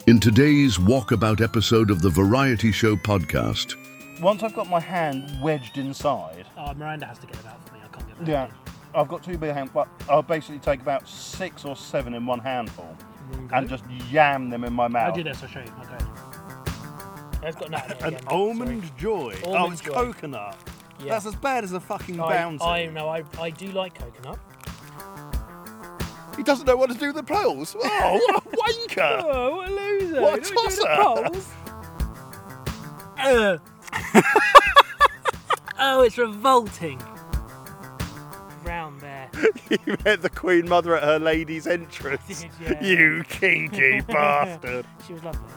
In today's walkabout episode of the Variety Show podcast. Once I've got my hand wedged inside. Miranda has to get it out for me. I can't get it out. Yeah, I've got two big hands, but I'll basically take about 6 or 7 in one handful and just yam them in my mouth. I'll do this, I'll show you. Okay. It's got nut in it An again. almond joy. Almond it's joy. coconut. Yeah. That's as bad as a fucking bounty. I do like coconut. He doesn't know what to do with the pearls. Oh, what a wanker! Oh, what a loser! What a tosser! Oh, it's revolting. Round there. You met the Queen Mother at her lady's entrance. Yeah. You kinky bastard. She was lovely.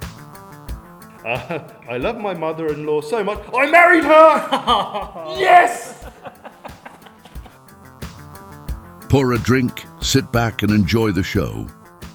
I love my mother-in-law so much. I married her! Yes! Pour a drink, sit back and enjoy the show.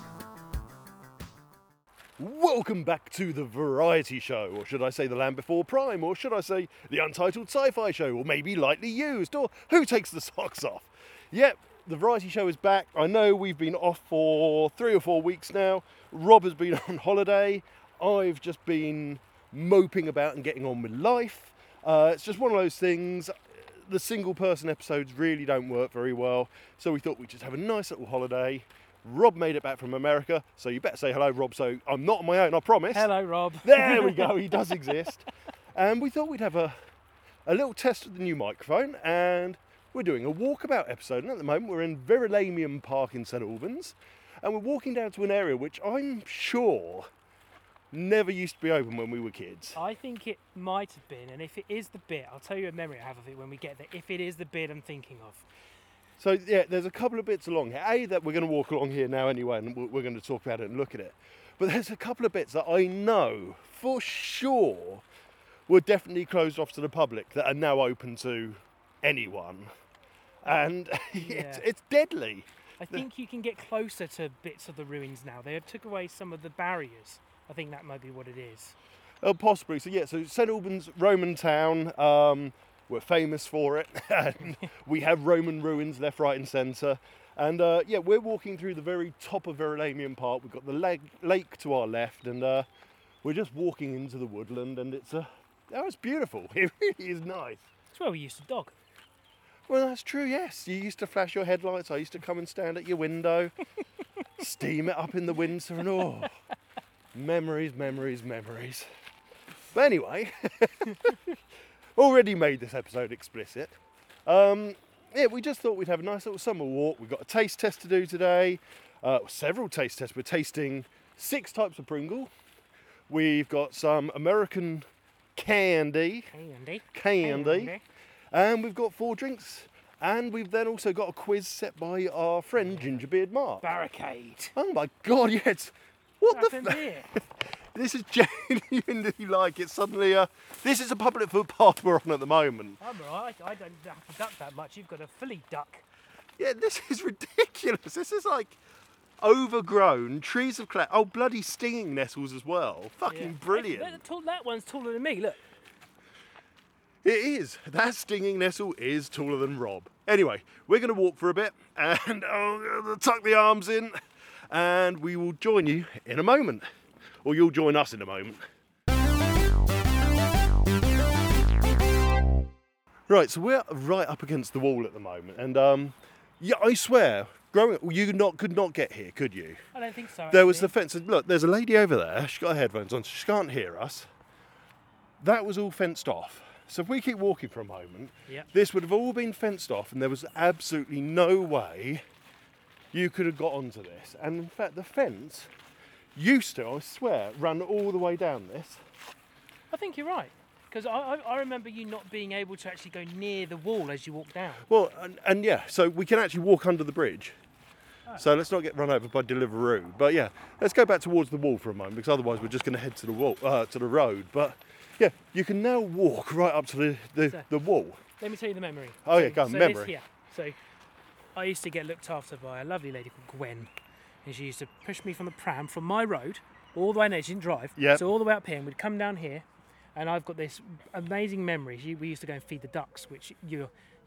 Welcome back to the Variety Show, or should I say the Land Before Prime, or should I say the Untitled Sci-Fi Show, or maybe Lightly Used, or Who Takes the Socks Off? Yep, the Variety Show is back. I know we've been off for 3 or 4 weeks now. Rob has been on holiday. I've just been moping about and getting on with life. It's just one of those things. The single person episodes really don't work very well, so we thought we'd just have a nice little holiday. Rob made it back from America, so you better say hello, Rob, so I'm not on my own, I promise. Hello, Rob. There we go, he does exist. And we thought we'd have a little test of the new microphone, and we're doing a walkabout episode. And at the moment, we're in Verulamium Park in St Albans, and we're walking down to an area which I'm sure never used to be open when we were kids. I think it might have been, and if it is the bit, I'll tell you a memory I have of it when we get there, if it is the bit I'm thinking of. So yeah, there's a couple of bits along here. That we're going to walk along here now anyway, and we're going to talk about it and look at it. But there's a couple of bits that I know for sure were definitely closed off to the public that are now open to anyone. And it's deadly. I think you can get closer to bits of the ruins now. They have took away some of the barriers. I think that might be what it is. Possibly. So yeah, so St Albans, Roman town. We're famous for it, and we have Roman ruins left, right and centre. And yeah, we're walking through the very top of Verulamium Park. We've got the lake to our left, and we're just walking into the woodland, and it's beautiful. It really is nice. It's where we used to dog. Well, that's true, yes. You used to flash your headlights. I used to come and stand at your window, steam it up in the winter, and memories, memories, memories. But anyway... Already made this episode explicit. Yeah, we just thought we'd have a nice little summer walk. We've got a taste test to do today. Several taste tests. We're tasting 6 types of Pringle. We've got some American candy. And we've got 4 drinks. And we've then also got a quiz set by our friend Gingerbeard Mark. Barricade. Oh my God, yes. What the here? This is genuinely like it's suddenly this is a public footpath we're on at the moment. I'm alright, I don't have to duck that much. You've got to fully duck. Yeah, this is ridiculous. This is like overgrown trees of bloody stinging nettles as well. Fucking brilliant. That one's taller than me, look. It is. That stinging nettle is taller than Rob. Anyway, we're going to walk for a bit and tuck the arms in, and we will join you in a moment. Or you'll join us in a moment. Right, so we're right up against the wall at the moment, and yeah, I swear, growing up, you could not get here, could you? I don't think so. There was the fence. Look, there's a lady over there. She's got her headphones on, so she can't hear us. That was all fenced off. So if we keep walking for a moment, this would have all been fenced off, and there was absolutely no way you could have got onto this. And in fact, the fence used to, I swear, run all the way down this. I think you're right. Because I remember you not being able to actually go near the wall as you walk down. Well, and yeah, so we can actually walk under the bridge. Oh. So let's not get run over by Deliveroo. But yeah, let's go back towards the wall for a moment, because otherwise we're just going to head to the wall, to the road. But yeah, you can now walk right up to the wall. Let me tell you the memory. Oh yeah, go on, memory. Here. So I used to get looked after by a lovely lady called Gwen. And she used to push me from the pram from my road all the way. No, she didn't drive. Yep. So all the way up here, and we'd come down here, and I've got this amazing memory. We used to go and feed the ducks, which you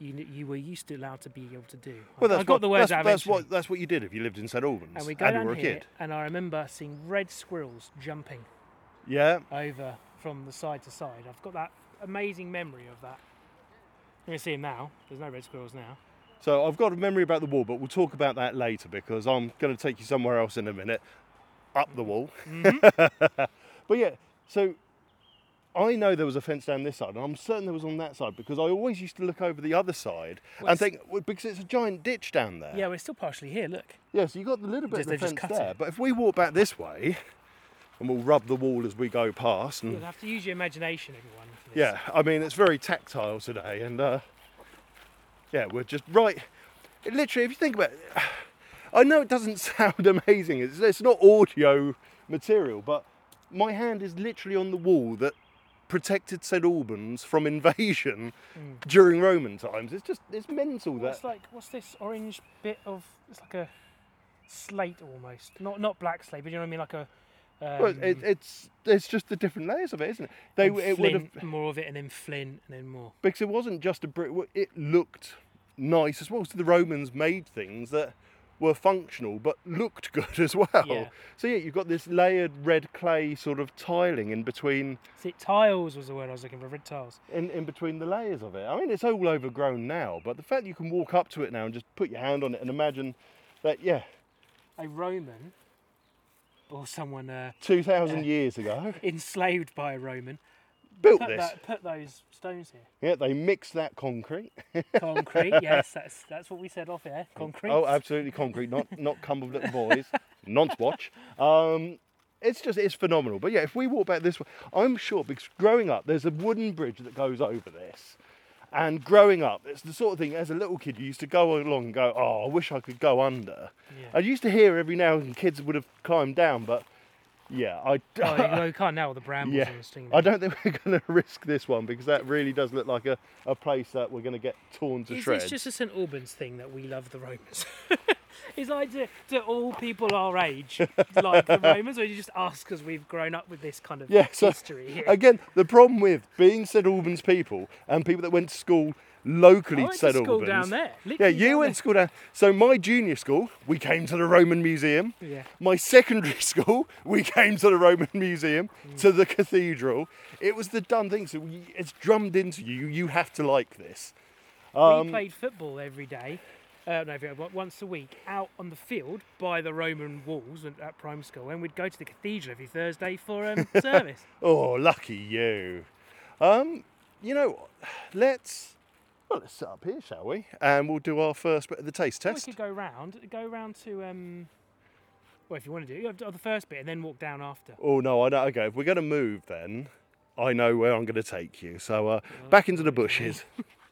you were used to allowed to be able to do. Well, I got the words out eventually. That's what you did if you lived in St Albans And we go you down were a here, kid. and I remember seeing red squirrels jumping Yeah. over from the side to side. I've got that amazing memory of that. You can see them now. There's no red squirrels now. So I've got a memory about the wall, but we'll talk about that later because I'm going to take you somewhere else in a minute. Up the wall. Mm-hmm. But yeah, so I know there was a fence down this side, and I'm certain there was on that side because I always used to look over the other side and think, well, because it's a giant ditch down there. Yeah, we're still partially here. Look. Yeah, so you got the little bit of the They've just fence cut there. it. But if we walk back this way, and we'll rub the wall as we go past, and You'll have to use your imagination, everyone. For this. yeah, I mean it's very tactile today, and yeah, we're just right. Literally, if you think about it, I know it doesn't sound amazing. It's not audio material, but my hand is literally on the wall that protected St Albans from invasion during Roman times. It's mental that. What's this orange bit of? It's like a slate almost. Not black slate, but you know what I mean, like a. Well, it's just the different layers of it, isn't it? It would have more of it, and then flint, and then more. because it wasn't just a brick. It looked nice as well. So the Romans made things that were functional but looked good as well. Yeah. So yeah, you've got this layered red clay sort of tiling in between. See, tiles was the word I was looking for. Red tiles. In between the layers of it. I mean, it's all overgrown now, but the fact that you can walk up to it now and just put your hand on it and imagine that, yeah, A Roman, or someone 2,000 years ago, enslaved by a Roman, built this. put those stones here. Yeah, they mixed that concrete. Concrete, yes, that's what we said off here. Concrete. Oh, absolutely concrete, not Cumberland Little Boys, non-swatch. It's phenomenal. But yeah, if we walk back this way, I'm sure, because growing up, there's a wooden bridge that goes over this. And growing up, it's the sort of thing, as a little kid, you used to go along and go, oh, I wish I could go under. Yeah. I used to hear every now and then kids would have climbed down, but yeah, Oh, you can't now with the brambles yeah, and the stingray. I don't think we're going to risk this one because that really does look like a place that we're going to get torn to Is shreds. this just a St Albans thing that we love the Romans? It's like, do all people our age like the Romans, or do you just ask because we've grown up with this kind of history here? Again, the problem with being St Albans people and people that went to school locally I to went St to school Albans. down there. Yeah, literally you down went to school down. So my junior school, we came to the Roman Museum. Yeah. My secondary school, we came to the Roman Museum, to the cathedral. It was the done thing. So it's drummed into you. You have to like this. We played football every day, once a week, out on the field by the Roman walls at primary school, and we'd go to the cathedral every Thursday for service. Oh, lucky you. You know, let's sit up here, shall we? And we'll do our first bit of the taste We test. could go round to well, if you want to do it, you have to do the first bit and then walk down after. Oh no, I know. Okay, if we're going to move, then I know where I'm going to take you. So back into the bushes.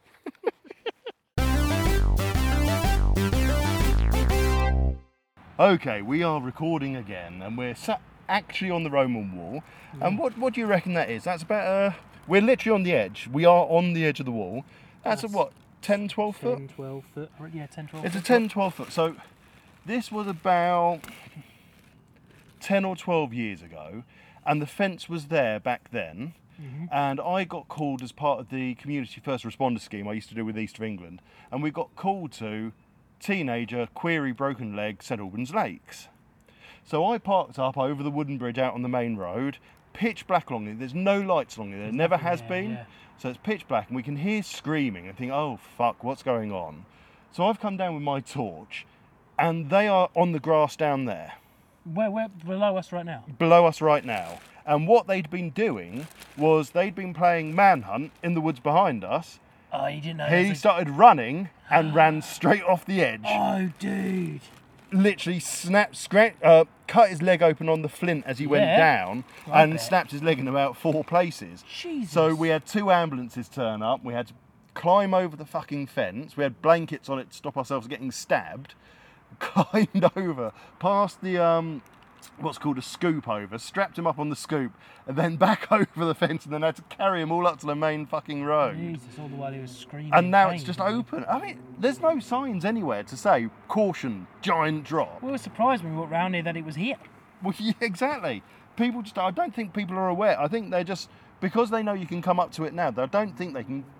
Okay, we are recording again, and we're sat actually on the Roman wall. And what do you reckon that is? That's about we're literally on the edge. We are on the edge of the wall. That's a what? 10, 12 foot? 10, 12 foot. Yeah, 10, 12 It's a foot. 10, 12 foot. So this was about 10 or 12 years ago, and the fence was there back then. And I got called as part of the community first responder scheme I used to do with East of England, and we got called to teenager query broken leg St Albans Lakes. So I parked up over the wooden bridge out on the main road, pitch black along it. There's no lights along it. There never has been. Yeah. So it's pitch black, and we can hear screaming and think, oh fuck, what's going on? So I've come down with my torch, and they are on the grass down there, Where below us right now? below us right now. And what they'd been doing was they'd been playing manhunt in the woods behind us. Oh, you didn't know. He started running and ran straight off the edge. Oh, dude. Literally cut his leg open on the flint as he went Yeah. down, I and bet. snapped his leg in about 4 places. Jesus. So we had 2 ambulances turn up. We had to climb over the fucking fence. We had blankets on it to stop ourselves getting stabbed. Climbed over, past the what's called a scoop over, strapped him up on the scoop, and then back over the fence, and then had to carry him all up to the main fucking road. Jesus, all the while he was screaming. And now pain, it's just wasn't he? open. I mean, there's no signs anywhere to say caution, giant drop. We were surprised when we walked round here that it was here. Well, yeah, exactly. People just, I don't think people are aware. I think they're just, because they know you can come up to it now, I don't think they can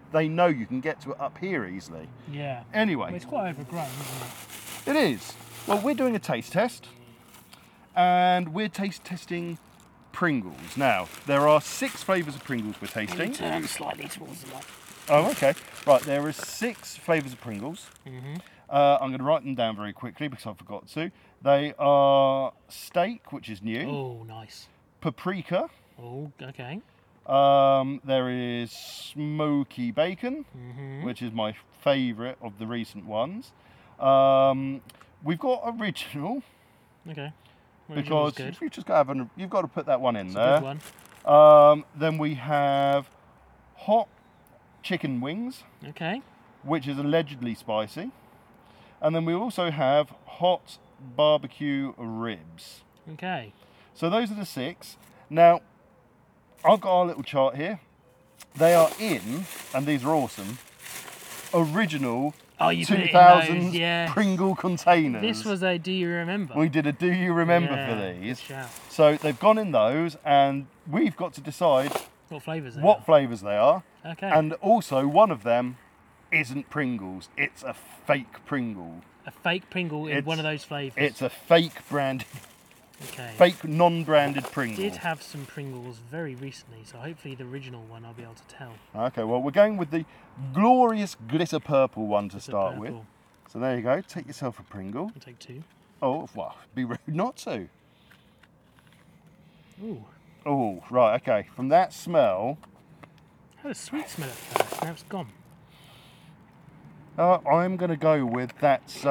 they know you can get to it up here easily. Yeah. Anyway, Well, it's quite overgrown, isn't it is. Well, we're doing a taste test, and we're taste testing Pringles. Now, there are 6 flavours of Pringles we're it? tasting. Turn slightly towards the light. Oh, okay. Right, there are 6 flavours of Pringles. I'm going to write them down very quickly because I forgot to. They are steak, which is new. Oh, nice. Paprika. Oh, okay. There is smoky bacon, which is my favourite of the recent ones. We've got original Okay. because Good. you've just got to you've got to put that one in It's a there. good one. Then we have hot chicken wings, Okay. which is allegedly spicy, and then we also have hot barbecue ribs. Okay. So those are the 6. Now, I've got our little chart here. They are in, and these are awesome, original Oh, you put it in 2000s those, yeah. Pringle containers. This was a Do You Remember? We did a Do You Remember Yeah, for good these. shout. So they've gone in those, and we've got to decide What flavours they what are? flavours they are. Okay. And also, one of them isn't Pringles. It's a fake Pringle. A fake Pringle in It's- one of those flavours. It's a fake brand, Okay. fake non-branded Pringle. Did have some Pringles very recently, so hopefully the original one I'll be able to tell. Okay, well, we're going with the glorious glitter purple one to It's a start with. purple. So there you go. Take yourself a Pringle. I'll take 2. Oh, well, be rude not to. Ooh. Oh, right, okay. From that smell, Had a sweet smell at first, now it's gone. I'm going to go with that's.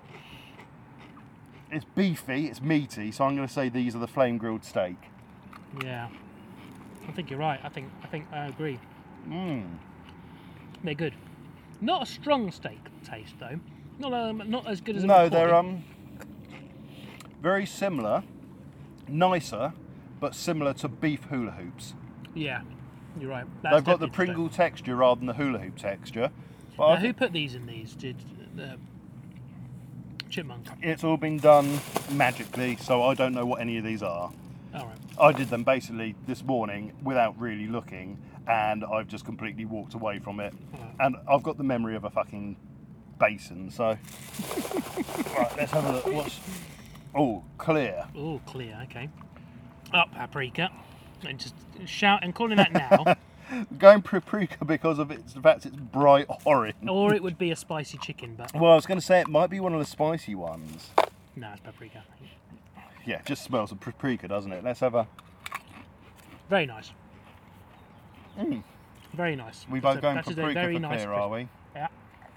It's beefy, it's meaty, so I'm going to say these are the flame grilled steak. Yeah. I think you're right. I think I agree. They're good. Not a strong steak taste though. Not as good as a No, McCoy. they're very similar, nicer, but similar to beef hula hoops. Yeah, you're right. They've got the definitely Pringle texture rather than the hula hoop texture. But Now, I who think put these in these? Did Chipmunk? it's all been done magically, so I don't know what any of these are. All right. I did them basically this morning without really looking, and I've just completely walked away from it. And I've got the memory of a fucking basin, so. Right, let's have a look. What's. Oh, clear. Oh, clear. Okay. Up paprika. And just shout and calling that now. Going paprika because of the fact it's bright orange. Or it would be a spicy chicken, but Well, I was going to say it might be one of the spicy ones. no, it's paprika. Yeah, it just smells of paprika, doesn't it? Let's have a. Very nice. Very nice. We That's both going that is a paprika very for nice clear, crisp. are we? Yeah.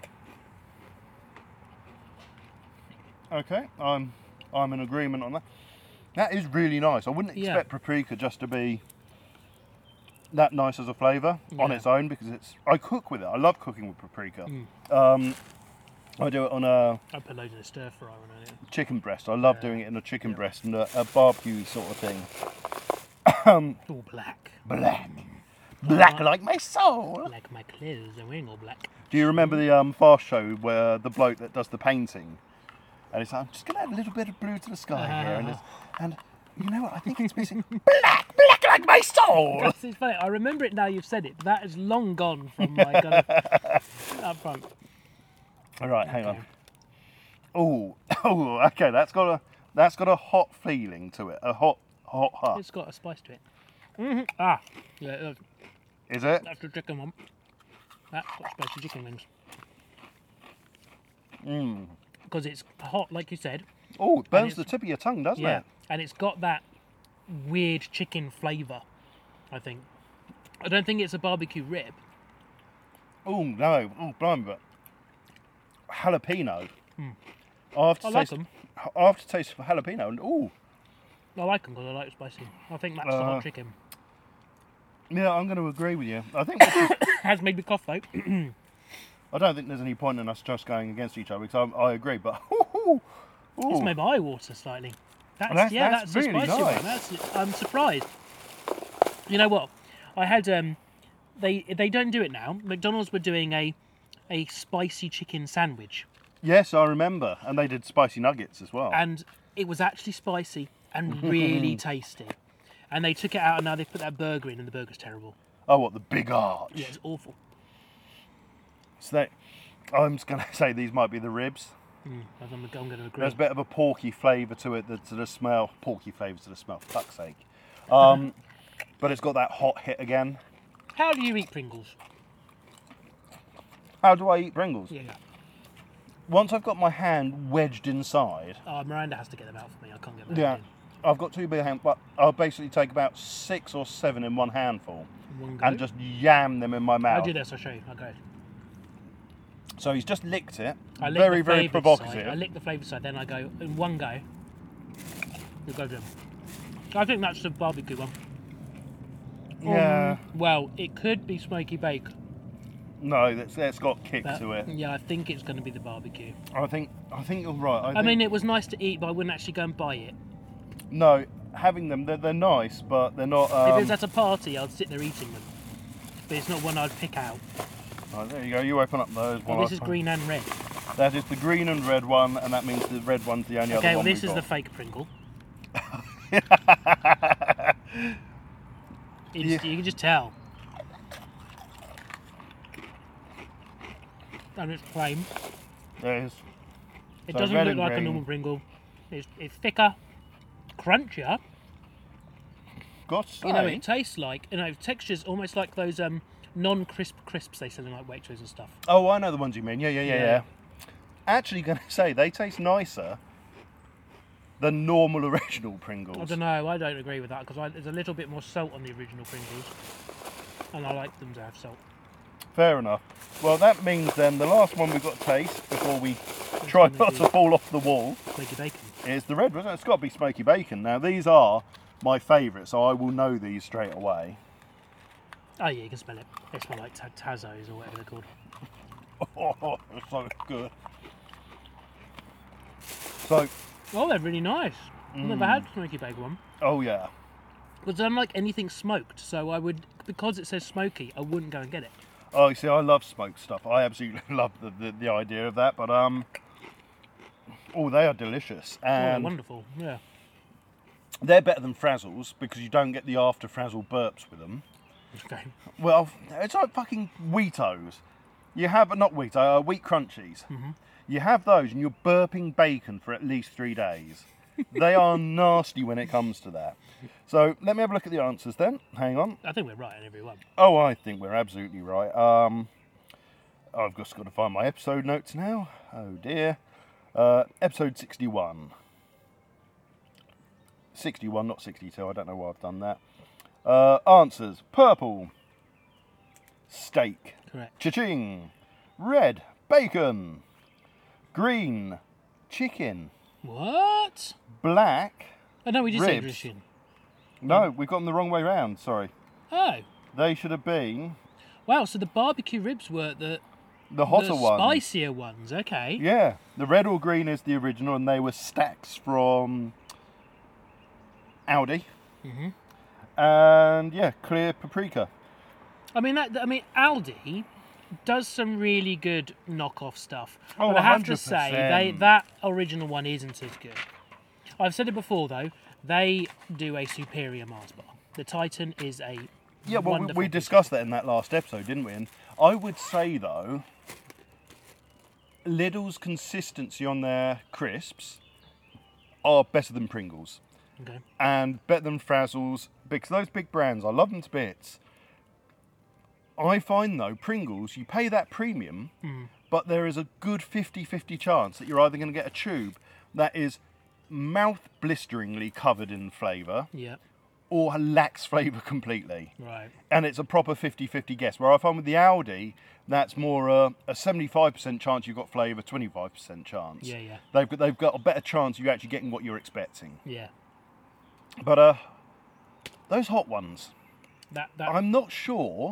Okay, I'm in agreement on that. That is really nice. I wouldn't Yeah. expect paprika just to be that nice as a flavour on Yeah. its own because I cook with it. I love cooking with paprika. I do it on a I put loads of stir fry on it. chicken breast. I love doing it in a chicken breast and a barbecue sort of thing. All black. Black like my soul. Like my clothes, they're wearing all black. Do you remember the fast show where the bloke that does the painting, and it's like, I'm just gonna add a little bit of blue to the sky here, and you know what? I think it's missing black like my soul. That's it's funny. I remember it now you've said it, but that is long gone from my kind of up front. All right, hang on. Oh, okay. That's got a hot feeling to it. A hot. It's got a spice to it. Ah, yeah, look, Is it? that's the chicken one. That's got spicy chicken wings. Because it's hot, like you said. Oh, it burns it's- the tip of your tongue, doesn't Yeah, it? and it's got that weird chicken flavour. I think. I don't think it's a barbecue rib. Oh no. Oh, blimey, but jalapeno. I have to I like taste. them. I have to taste jalapeno, and I like them because I like spicy. I think that's the hot chicken. yeah, I'm going to agree with you. I think. Has made me cough though. I don't think there's any point in us just going against each other because I agree, but It's made my eye water slightly. That's That's a really spicy nice. one. I'm surprised. You know what? I had they don't do it now. McDonald's were doing a spicy chicken sandwich, yes, I remember, and they did spicy nuggets as well. and it was actually spicy and really tasty. And they took it out, and now they put that burger in, and the burger's terrible. Oh, what the big arch? Yeah, it's awful. So I'm just going to say these might be the ribs. I'm going to agree. There's a bit of a porky flavour to it, to the smell. Porky flavour to the smell, for fuck's sake. But it's got that hot hit again. How do you eat Pringles? How do I eat Pringles? Yeah. Once I've got my hand wedged inside. Oh, Miranda has to get them out for me. I can't get them Yeah. out. I've got 2 big hands, but I'll basically take about 6 or 7 in one handful One go. and just yam them in my I'll mouth. do this. I'll show you. I'll go. So he's just licked it. I lick Very, the very flavoured provocative. Side. I lick the flavoured side, then I go in one go. We'll go them. I think that's the barbecue one. Yeah. Well, it could be smoky bacon. No, it's got kick But, to it. yeah, I think it's going to be the barbecue. I think you're right. I mean, it was nice to eat, but I wouldn't actually go and buy it. No, having them, they're nice, but they're not. If it was at a party, I'd sit there eating them. But it's not one I'd pick out. Oh, there you go. You open up those. Well, this is green and red. That is the green and red one, and that means the red one's the only other Okay, one. well, this we've is the got. fake Pringle. You Yeah. can just tell. And it's plain. There it is. It So doesn't red look and like a green. normal Pringle. It's thicker, crunchier. Got to say, You know, it tastes like, texture's almost like those non-crisp crisps they sell in like Waitrose and stuff. Oh, I know the ones you mean. Yeah. Yeah. Actually, going to say they taste nicer than normal original Pringles. I don't know, I don't agree with that because there's a little bit more salt on the original Pringles. And I like them to have salt. Fair enough. Well, that means then the last one we've got to taste before we try not to fall off the wall Smoky bacon. is the red one. It's got to be smoky bacon. Now, these are my favourite, so I will know these straight away. Oh yeah, you can smell it. They smell like Tazos or whatever they're called. Oh, it's so good. So, Oh, they're really nice. I've never had smoky bacon one. oh yeah. Because I don't like anything smoked, so I would, because it says smoky, I wouldn't go and get it. Oh, you see, I love smoked stuff. I absolutely love the idea of that, but oh, they are delicious, Oh, they're and wonderful, yeah. they're better than Frazzles because you don't get the after Frazzle burps with them. Okay. Well, it's like fucking Wheatos. You have not Wheato, Wheat Crunchies. You have those, and you're burping bacon for at least 3 days. They are nasty when it comes to that. So let me have a look at the answers then. Hang on. I think we're right on every one. Oh, I think we're absolutely right. I've just got to find my episode notes now. Oh dear. Episode 61. 61, not 62. I don't know why I've done that. Answers. Purple. Steak. Correct. Cha-ching. Red. Bacon. Green. Chicken. What? Black. Oh no, we just said Ribs. Russian. No, we've got them the wrong way round. Sorry. Oh. They should have been Wow, so the barbecue ribs were the hotter ones. spicier ones, okay. Yeah, the red or green is the original, and they were stacks from Aldi. And yeah, clear paprika. I mean, Aldi does some really good knockoff stuff. Oh, but I have to 100%. say, that original one isn't as good. I've said it before, though. They do a superior Mars bar. The Titan is a Yeah, well, wonderful we discussed that in that last episode, didn't we? And I would say, though, Lidl's consistency on their crisps are better than Pringles. Okay. And better than Frazzles, because those big brands, I love them to bits. I find, though, Pringles, you pay that premium, but there is a good 50-50 chance that you're either going to get a tube that is mouth blisteringly covered in flavour, Yeah. or lacks flavour completely. Right. And it's a proper 50-50 guess. Where I find with the Aldi, that's more a 75% chance you've got flavour, 25% chance. Yeah, yeah. They've got a better chance of you actually getting what you're expecting. Yeah. But those hot ones, That I'm not sure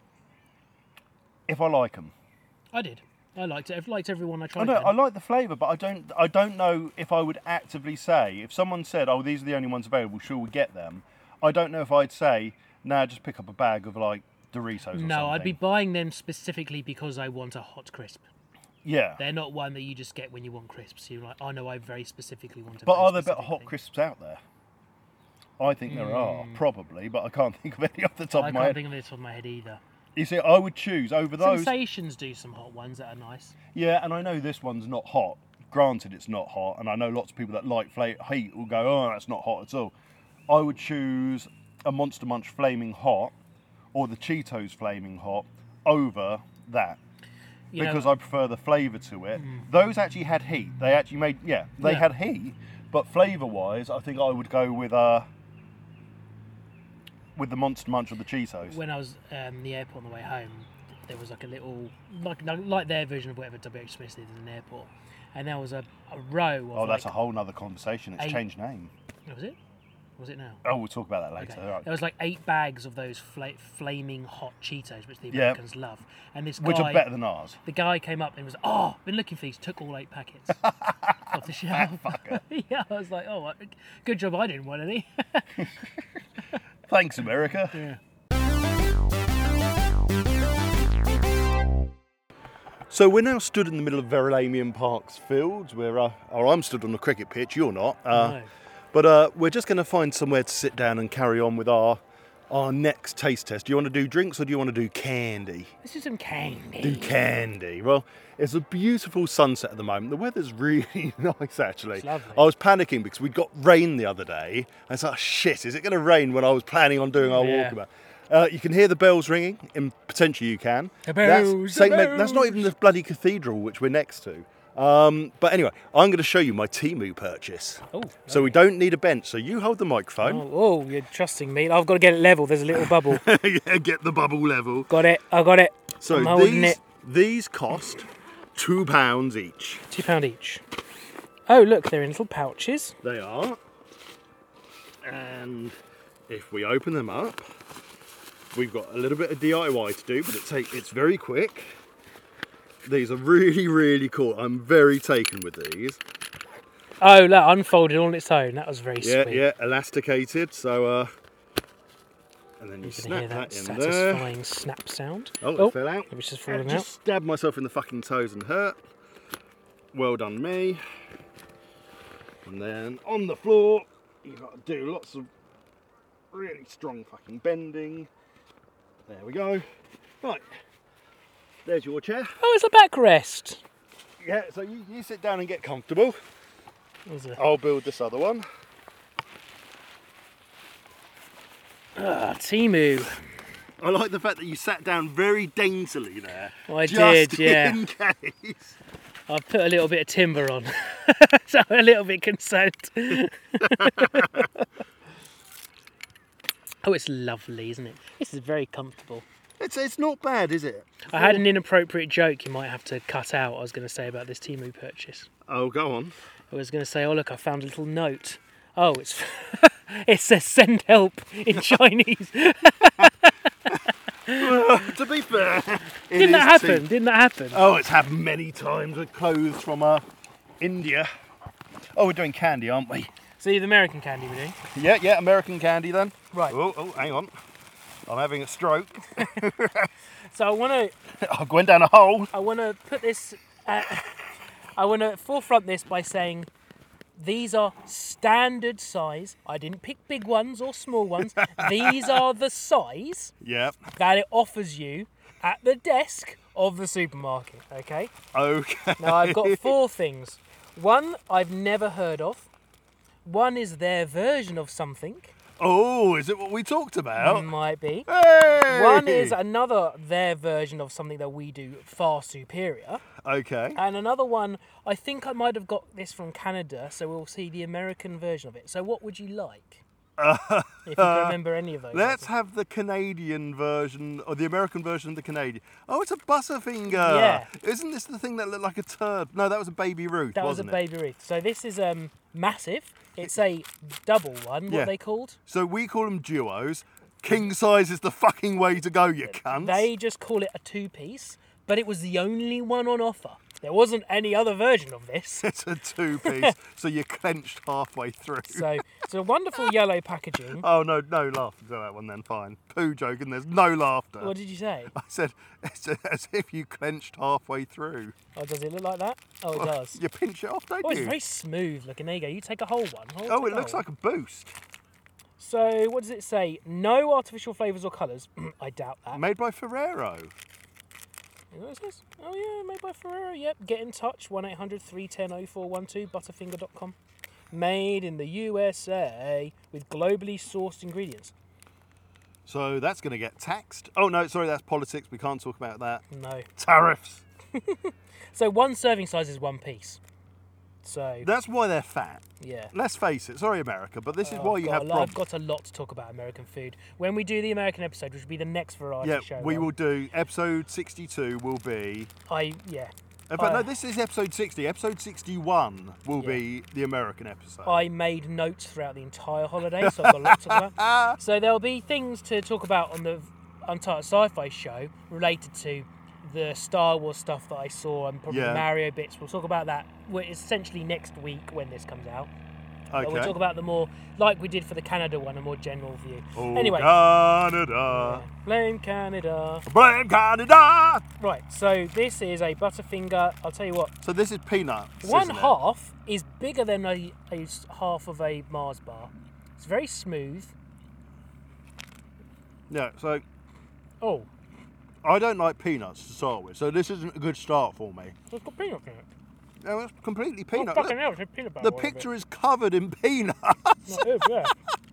if I like them. I did. I liked it. I've liked everyone I I tried. know, them. I like the flavour, but I don't know if I would actively say, if someone said, oh, these are the only ones available, sure, we get them. I don't know if I'd say, nah, just pick up a bag of like Doritos or something. No, I'd be buying them specifically because I want a hot crisp. Yeah. They're not one that you just get when you want crisps. You're like, I know I very specifically want a But very are there better specific hot thing. crisps out there? I think there are, probably, but I can't think of any off the top I of my can't head. think of it off the top of my head either. You see, I would choose over those. Sensations do some hot ones that are nice. Yeah, and I know this one's not hot. Granted, it's not hot, and I know lots of people that like heat will go, oh, that's not hot at all. I would choose a Monster Munch Flaming Hot or the Cheetos Flaming Hot over that. Because I prefer the flavour to it. Those actually had heat. They actually made, they had heat, but flavour-wise, I think I would go with the Monster Munch or the Cheetos. When I was in the airport on the way home, there was like a little, like their version of whatever WH Smith did in an airport, and there was a row of. Oh, that's a whole nother conversation. It's 8... changed name. Was it? Was it now? Oh, we'll talk about that later. Okay. Right. There was like 8 bags of those flaming hot Cheetos, which the Americans love. And this guy, which are better than ours. The guy came up and was, been looking for these, took all 8 packets off the shelf. Yeah, I was like, good job I didn't want any. Thanks, America. Yeah. So we're now stood in the middle of Verulamium Park's fields. I'm stood on the cricket pitch. You're not. No. But we're just going to find somewhere to sit down and carry on with our next taste test. Do you want to do drinks or do you want to do candy? Let's do some candy. Do candy. Well, it's a beautiful sunset at the moment. The weather's really nice, actually. It's lovely. I was panicking because we'd got rain the other day. I was like, shit, is it going to rain when I was planning on doing our walkabout? You can hear the bells ringing, and potentially you can. The bells, That's not even the bloody cathedral which we're next to. But anyway, I'm going to show you my Temu purchase. Oh, so we don't need a bench. So you hold the microphone. Oh, you're trusting me. I've got to get it level. There's a little bubble. Yeah, get the bubble level. Got it. I got it. So I'm holding it. These cost £2 each. £2 each. Oh, look, they're in little pouches. They are. And if we open them up, we've got a little bit of DIY to do, but it's very quick. These are really, really cool. I'm very taken with these. Oh, look, unfolded on its own. That was very sweet. Yeah, elasticated. So, and then you snap hear that in there. satisfying snap sound. Oh, it fell out. It was just falling Just stabbed myself in the fucking toes and hurt. Well done, me. And then on the floor, you've got to do lots of really strong fucking bending. There we go. Right. There's your chair. Oh, it's a backrest. Yeah, so you sit down and get comfortable. I'll build this other one. Temu. I like the fact that you sat down very daintily there. Well, I did, yeah. In case. I put a little bit of timber on, so I'm a little bit concerned. Oh, it's lovely, isn't it? This is very comfortable. It's not bad, is it? I had an inappropriate joke you might have to cut out, I was going to say, about this Temu purchase. Oh, go on. I was going to say, oh, look, I found a little note. Oh, it's it says send help in Chinese. To be fair, Didn't that happen? Oh, it's happened many times with clothes from India. Oh, we're doing candy, aren't we? See, the American candy we're doing. Yeah, American candy then. Right. Oh, hang on. I'm having a stroke. So I want to... I went down a hole. I want to put this... I want to forefront this by saying these are standard size. I didn't pick big ones or small ones. These are the size that it offers you at the desk of the supermarket, okay? Okay. Now, I've got 4 things. One I've never heard of. One is their version of something. Oh, is it what we talked about? Might be. Hey! One is their version of something that we do far superior. Okay. And another one, I think I might have got this from Canada, so we'll see the American version of it. So what would you like? If you can remember any of those. Let's have the Canadian version, or the American version of the Canadian. Oh, it's a Butterfinger. Yeah. Isn't this the thing that looked like a turd? No, that was a Baby Ruth, wasn't it? That was a Baby Ruth. So this is massive. It's a double one. What are they called? So we call them duos. King size is the fucking way to go, you cunts. They just call it a 2-piece, but it was the only one on offer. There wasn't any other version of this. It's a 2-piece, so you're clenched halfway through. So it's a wonderful yellow packaging. Oh, no laughter to that one then, fine. Poo joke and there's no laughter. What did you say? I said, it's as if you clenched halfway through. Oh, does it look like that? Oh, it does. You pinch it off, don't Oh, you? it's very smooth looking. There you go. You take a whole one. Oh, it looks like a boost. So what does it say? No artificial flavours or colours. I doubt that. Made by Ferrero. Is that what it says? Oh yeah, made by Ferrero. Yep. Get in touch. 1-800-310-0412. Butterfinger.com. Made in the USA with globally sourced ingredients. So that's going to get taxed. Oh no, sorry, that's politics. We can't talk about that. No. Tariffs. So one serving size is one piece. So That's why they're fat. yeah. Let's face it. Sorry, America, but this is why you have I've problems. got a lot to talk about American food. When we do the American episode, which will be the next variety show. We will do episode 62 will be. Yeah. In fact, no, this is episode 60. Episode 61 will be the American episode. I made notes throughout the entire holiday, so I've got a lot to talk about. So there'll be things to talk about on the Untitled Sci-Fi show related to the Star Wars stuff that I saw and probably the Mario bits. We'll talk about that essentially next week when this comes out. Okay. But we'll talk about the more, like we did for the Canada one, a more general view. Oh, anyway. Canada. Blame Canada. Blame Canada. Right, so this is a Butterfinger. I'll tell you what. So this is peanuts. One isn't it? half is bigger than a half of a Mars bar. It's very smooth. Yeah, so Oh, I don't like peanuts to start with, so this isn't a good start for me. it's got peanuts in it. No, it's completely Oh, peanut. fucking Look, hell, it's a peanut butter. the all over picture it. is covered in peanuts. No, it is, yeah.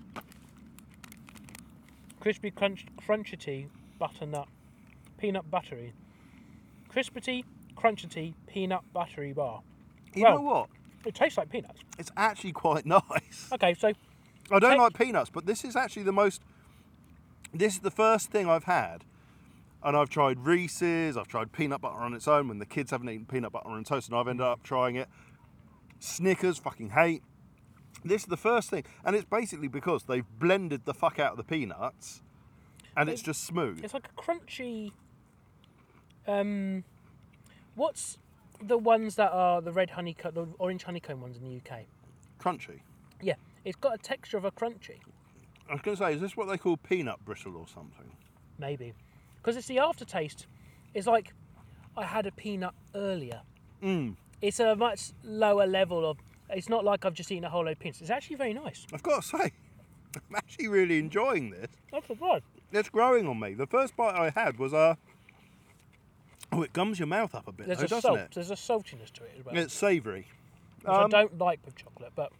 Crispy crunchity butternut peanut buttery. Crispity crunchity peanut buttery bar. You Well- know what? It tastes like peanuts. It's actually quite nice. Okay, so I don't Take- like peanuts, but this is actually the most. This is the first thing I've had, and I've tried Reese's. I've tried peanut butter on its own when the kids haven't eaten peanut butter on toast, and I've ended up trying it. Snickers, fucking hate. This is the first thing, and it's basically because they've blended the fuck out of the peanuts, and it's just smooth. it's like a crunchy. What's the ones that are the red honeycomb, the orange honeycomb ones in the UK? Crunchy. Yeah, it's got a texture of a crunchy, I was going to say, is this what they call peanut brittle or something? maybe, because it's the aftertaste. It's like I had a peanut earlier. It's a much lower level of. It's not like I've just eaten a whole load of peanuts. It's actually very nice. I've got to say, I'm actually really enjoying this. I'm surprised. It's growing on me. The first bite I had was oh, it gums your mouth up a bit, There's though, a doesn't salt. it? There's a saltiness to it as well, It's savoury. which I don't like with chocolate, but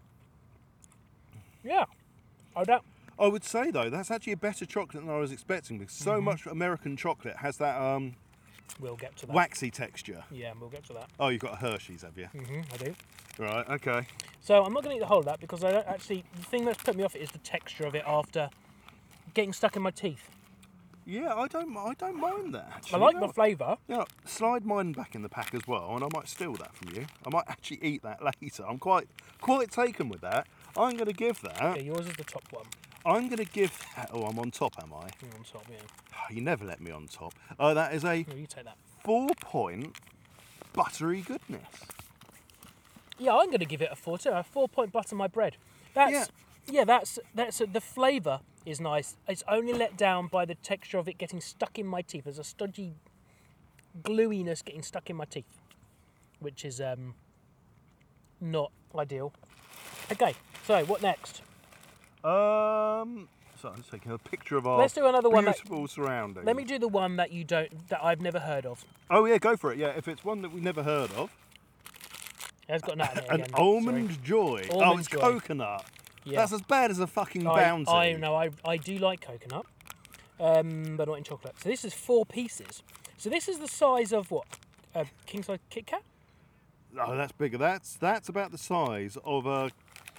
yeah, I don't. I would say though that's actually a better chocolate than I was expecting because so much American chocolate has that We'll get to that. waxy texture. Yeah, we'll get to that. Oh, you've got a Hershey's, have you? I do. Right. Okay. So I'm not going to eat the whole of that because I don't actually. The thing that's put me off it is the texture of it after getting stuck in my teeth. Yeah, I don't mind that. I Actually. like the flavour. Yeah, slide mine back in the pack as well, and I might steal that from you. I might actually eat that later. I'm quite taken with that. I'm going to give that. Yeah, yours is the top one. I'm going to give that. Oh, I'm on top, am I? You're on top, yeah. You never let me on top. Oh, that is a No, you take that. 4-point buttery goodness. Yeah, I'm going to give it a 4 too. A 4-point butter my bread. That's the flavour is nice. It's only let down by the texture of it getting stuck in my teeth. There's a stodgy gluiness getting stuck in my teeth, which is not ideal. Okay, so what next? So I'm just taking a picture of our Let's do another one that- beautiful surroundings. Let me do the one that I've never heard of. Oh yeah, go for it. Yeah, if it's one that we've never heard of, It's got nut in it an again. almond joy. Oh, Almond it's joy. coconut. Yeah. That's as bad as a fucking Sorry. bounty. I know. I do like coconut, but not in chocolate. So this is 4 pieces. So this is the size of what? A king size Kit Kat? Oh, that's bigger. That's about the size of a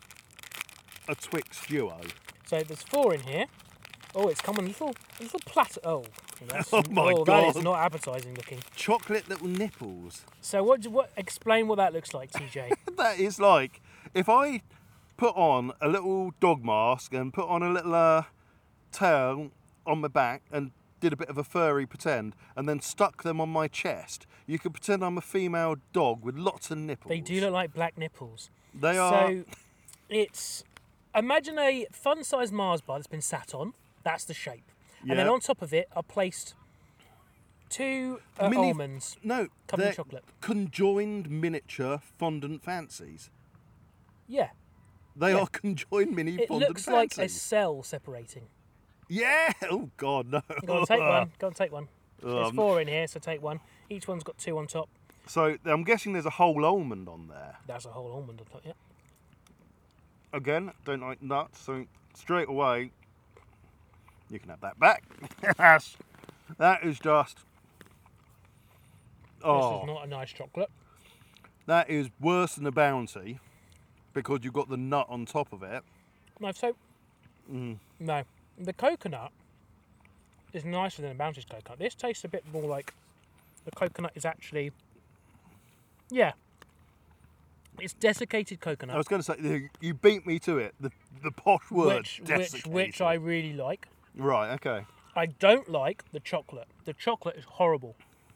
Twix Duo. So there's 4 in here. Oh, it's come on a little platter. Oh, that's, Oh my that is God. not appetising looking. Chocolate little nipples. So what? Explain what that looks like, TJ. That is like if I put on a little dog mask and put on a little tail on my back and did a bit of a furry pretend and then stuck them on my chest. You could pretend I'm a female dog with lots of nipples. They do look like black nipples. They are. So it's imagine a fun-sized Mars bar that's been sat on. That's the shape, and then Yeah. on top of it are placed 2 Mini- almonds. No, covered in they're chocolate. conjoined miniature fondant fancies. Yeah, They are conjoined mini It fondant looks like a fancy. cell separating. Yeah! Oh, God, no. Go on, take one. Go on, take one. There's Um, 4 in here, so take one. Each one's got 2 on top. So, I'm guessing there's a whole almond on there. That's a whole almond on top, yeah. Again, don't like nuts, so straight away, you can have that back. Yes. That is just... This Oh, is not a nice chocolate. that is worse than a Bounty because you've got the nut on top of it. No, so... No. The coconut is nicer than a Bounty's coconut. This tastes a bit more like the coconut is actually... Yeah. It's desiccated coconut. I was going to say, you beat me to it. The posh word, which desiccated. I really like. Right, okay. I don't like the chocolate. The chocolate is horrible.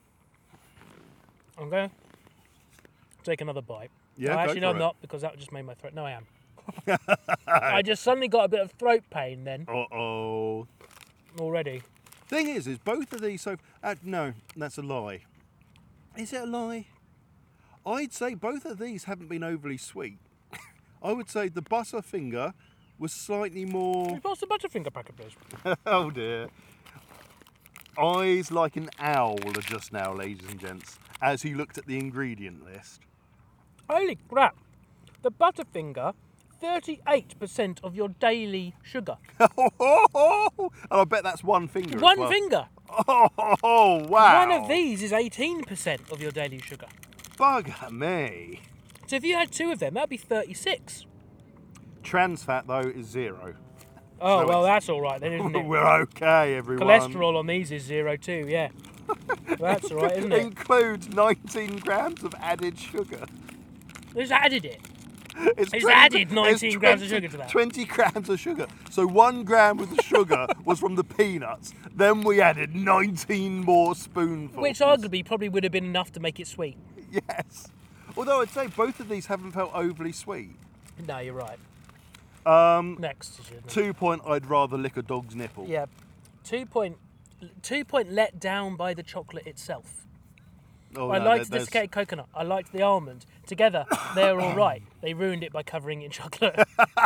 I'm going to take another bite. Yeah, no, go actually, no, for I'm it. not, because that just made my throat. No, I am. I just suddenly got a bit of throat pain then, Uh-oh. already. Thing is both of these so... no, that's a lie. Is it a lie? I'd say both of these haven't been overly sweet. I would say the Butterfinger was slightly more... Can you pass the Butterfinger packet, please? Oh dear. Eyes like an owl just now, ladies and gents, as he looked at the ingredient list. Holy crap. The Butterfinger, 38% of your daily sugar. And I bet that's one finger. One as well. finger. Oh, wow. One of these is 18% of your daily sugar. Bugger me. So if you had 2 of them, that'd be 36. Trans fat, though, is 0. Oh, So well, it's- that's all right then, isn't it? We're okay, everyone. Cholesterol on these is 0 too, yeah. That's all right, isn't it? Includes 19 grams of added sugar. Who's added it? It's It's 20 added 19 it's grams of sugar to that. 20 grams of sugar. So 1 gram of the sugar was from the peanuts. Then we added 19 more spoonfuls. Which arguably probably would have been enough to make it sweet. Yes. Although I'd say both of these haven't felt overly sweet. No, you're right. Next. is your- 2 point, I'd rather lick a dog's nipple. Yeah. 2 point let down by the chocolate itself. Oh, I no, liked the there's- desiccated coconut. I liked the almond. Together, they're all right. They ruined it by covering it in chocolate.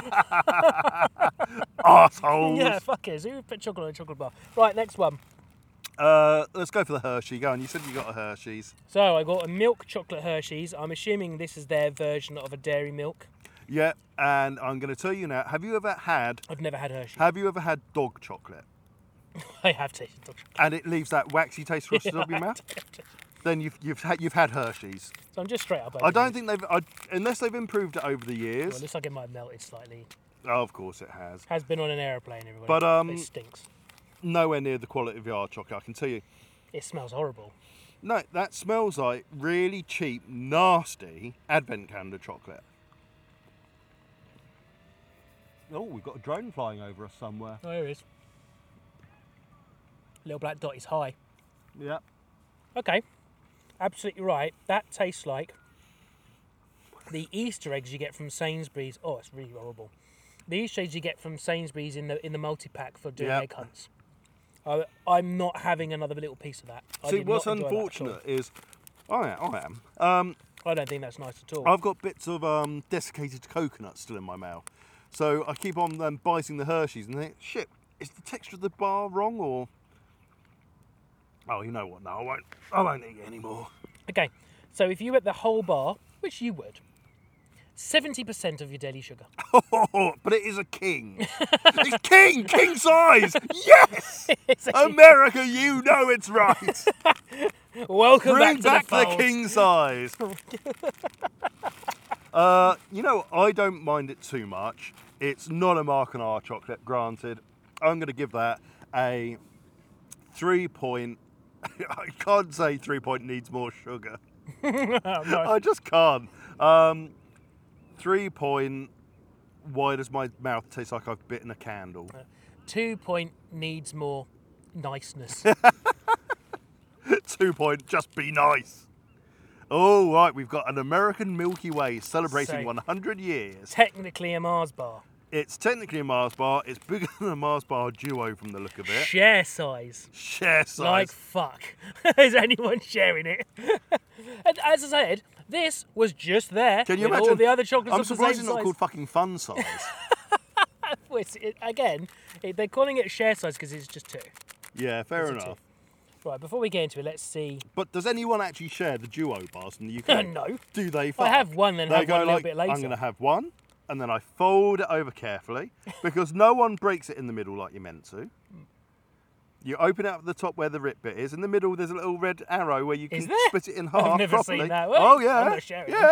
Arseholes. Yeah, fuck it. Who put chocolate on a chocolate bar? Right, next one. Let's go for the Hershey. Go on, you said you got a Hershey's. So I got a milk chocolate Hershey's. I'm assuming this is their version of a dairy milk. Yeah, and I'm going to tell you now, have you ever had dog chocolate? I have tasted dog chocolate. And it leaves that waxy taste across the top of your mouth? Then you've had Hershey's. So I'm just straight up. I don't think unless they've improved it over the Well, years. it looks like it might have melted slightly. Oh, of course it has. Has been on an aeroplane, everybody. But, it stinks. Nowhere near the quality of our chocolate, I can tell you. It smells horrible. No, that smells like really cheap, nasty advent calendar chocolate. Oh, we've got a drone flying over us somewhere. Oh, here it is. Little black dot is high. Yeah. Okay, absolutely right. That tastes like the Easter eggs you get from Sainsbury's. Oh, it's really horrible. The Easter eggs you get from Sainsbury's in the multi-pack for doing Yep. egg hunts. I'm not having another little piece of that. I See, did what's not enjoy that at all. unfortunate is, I am. I don't think that's nice at all. I've got bits of desiccated coconut still in my mouth, so I keep on biting the Hershey's and think, shit, is the texture of the bar wrong or? Oh, you know what? No, I won't eat it anymore. Okay, so if you ate the whole bar, which you would, 70% of your daily sugar. Oh, but it is a king. It's king size. Yes, It's a king. America, you know it's right. Welcome Bring back to back the the fold. king size. You know, I don't mind it too much. It's not a Mark and R chocolate, granted. I'm going to give that a 3 point. I can't say 3 point needs more sugar. No. I just can't. 3 point. Why does my mouth taste like I've bitten a candle? 2 point needs more niceness. 2 point. Just be nice. Oh right, we've got an American Milky Way celebrating So- 100 years. Technically a Mars bar. It's technically a Mars bar. It's bigger than a Mars bar duo from the look of it. Share size. Share size. Like fuck. Is anyone sharing it? And as I said, This was just there Can you with imagine? all the other chocolates I'm of the surprised same it's not size. called fucking fun size. Well, they're calling it share size because it's just 2. Yeah, fair It's a enough. 2. Right, before we get into it, let's see. But does anyone actually share the duo bars in the UK? No. Do they? I Fuck? have one, then They have go one a little like, bit later. I'm going to have one, and then I fold it over carefully because no one breaks it in the middle like you're meant to. You open it up at the top where the rip bit is. In the middle, there's a little red arrow where you Is can there? split it in half I've never properly. seen that. Oh Wait, yeah, I'm not sharing yeah.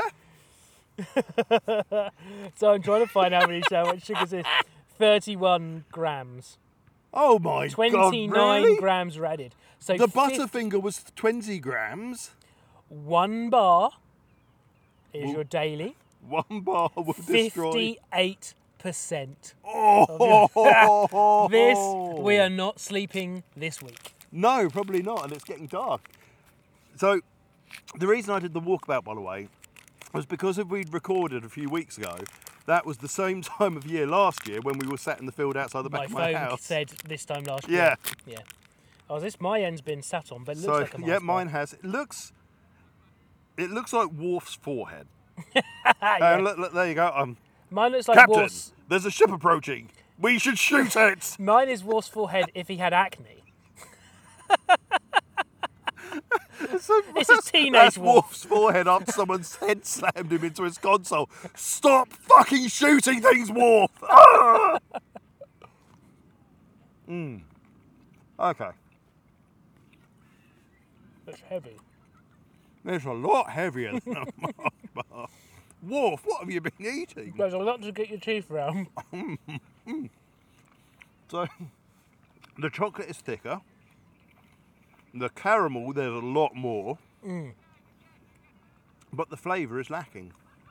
So I'm trying to find out how much sugar's in. 31 grams. Oh my 29 God, really? grams are added. So The Butterfinger was 20 grams. 1 bar is your daily. 1 bar will destroy. 58%. Oh, This, we are not sleeping this week. No, probably not, and it's getting dark. So, the reason I did the walkabout, by the way, was because if we'd recorded a few weeks ago, that was the same time of year last year when we were sat in the field outside the back My of my phone house. said this time last Yeah. year. Yeah. Oh, this my end's been sat on, but it looks So like a Mars yeah, bar. mine has. It looks like Worf's forehead. Yeah. And look, there you go. Mine looks like Captain, Worf's. there's a ship approaching. We should shoot it. Mine is Worf's forehead if he had acne. This is teenage That's Worf. Worf's forehead up. Someone's head slammed him into his console. Stop fucking shooting things, Worf. Ah! Okay. It's heavy. It's a lot heavier than a Mars bar. Worf, what have you been eating? There's a lot to get your teeth around. So, the chocolate is thicker. The caramel, there's a lot more. But the flavour is lacking.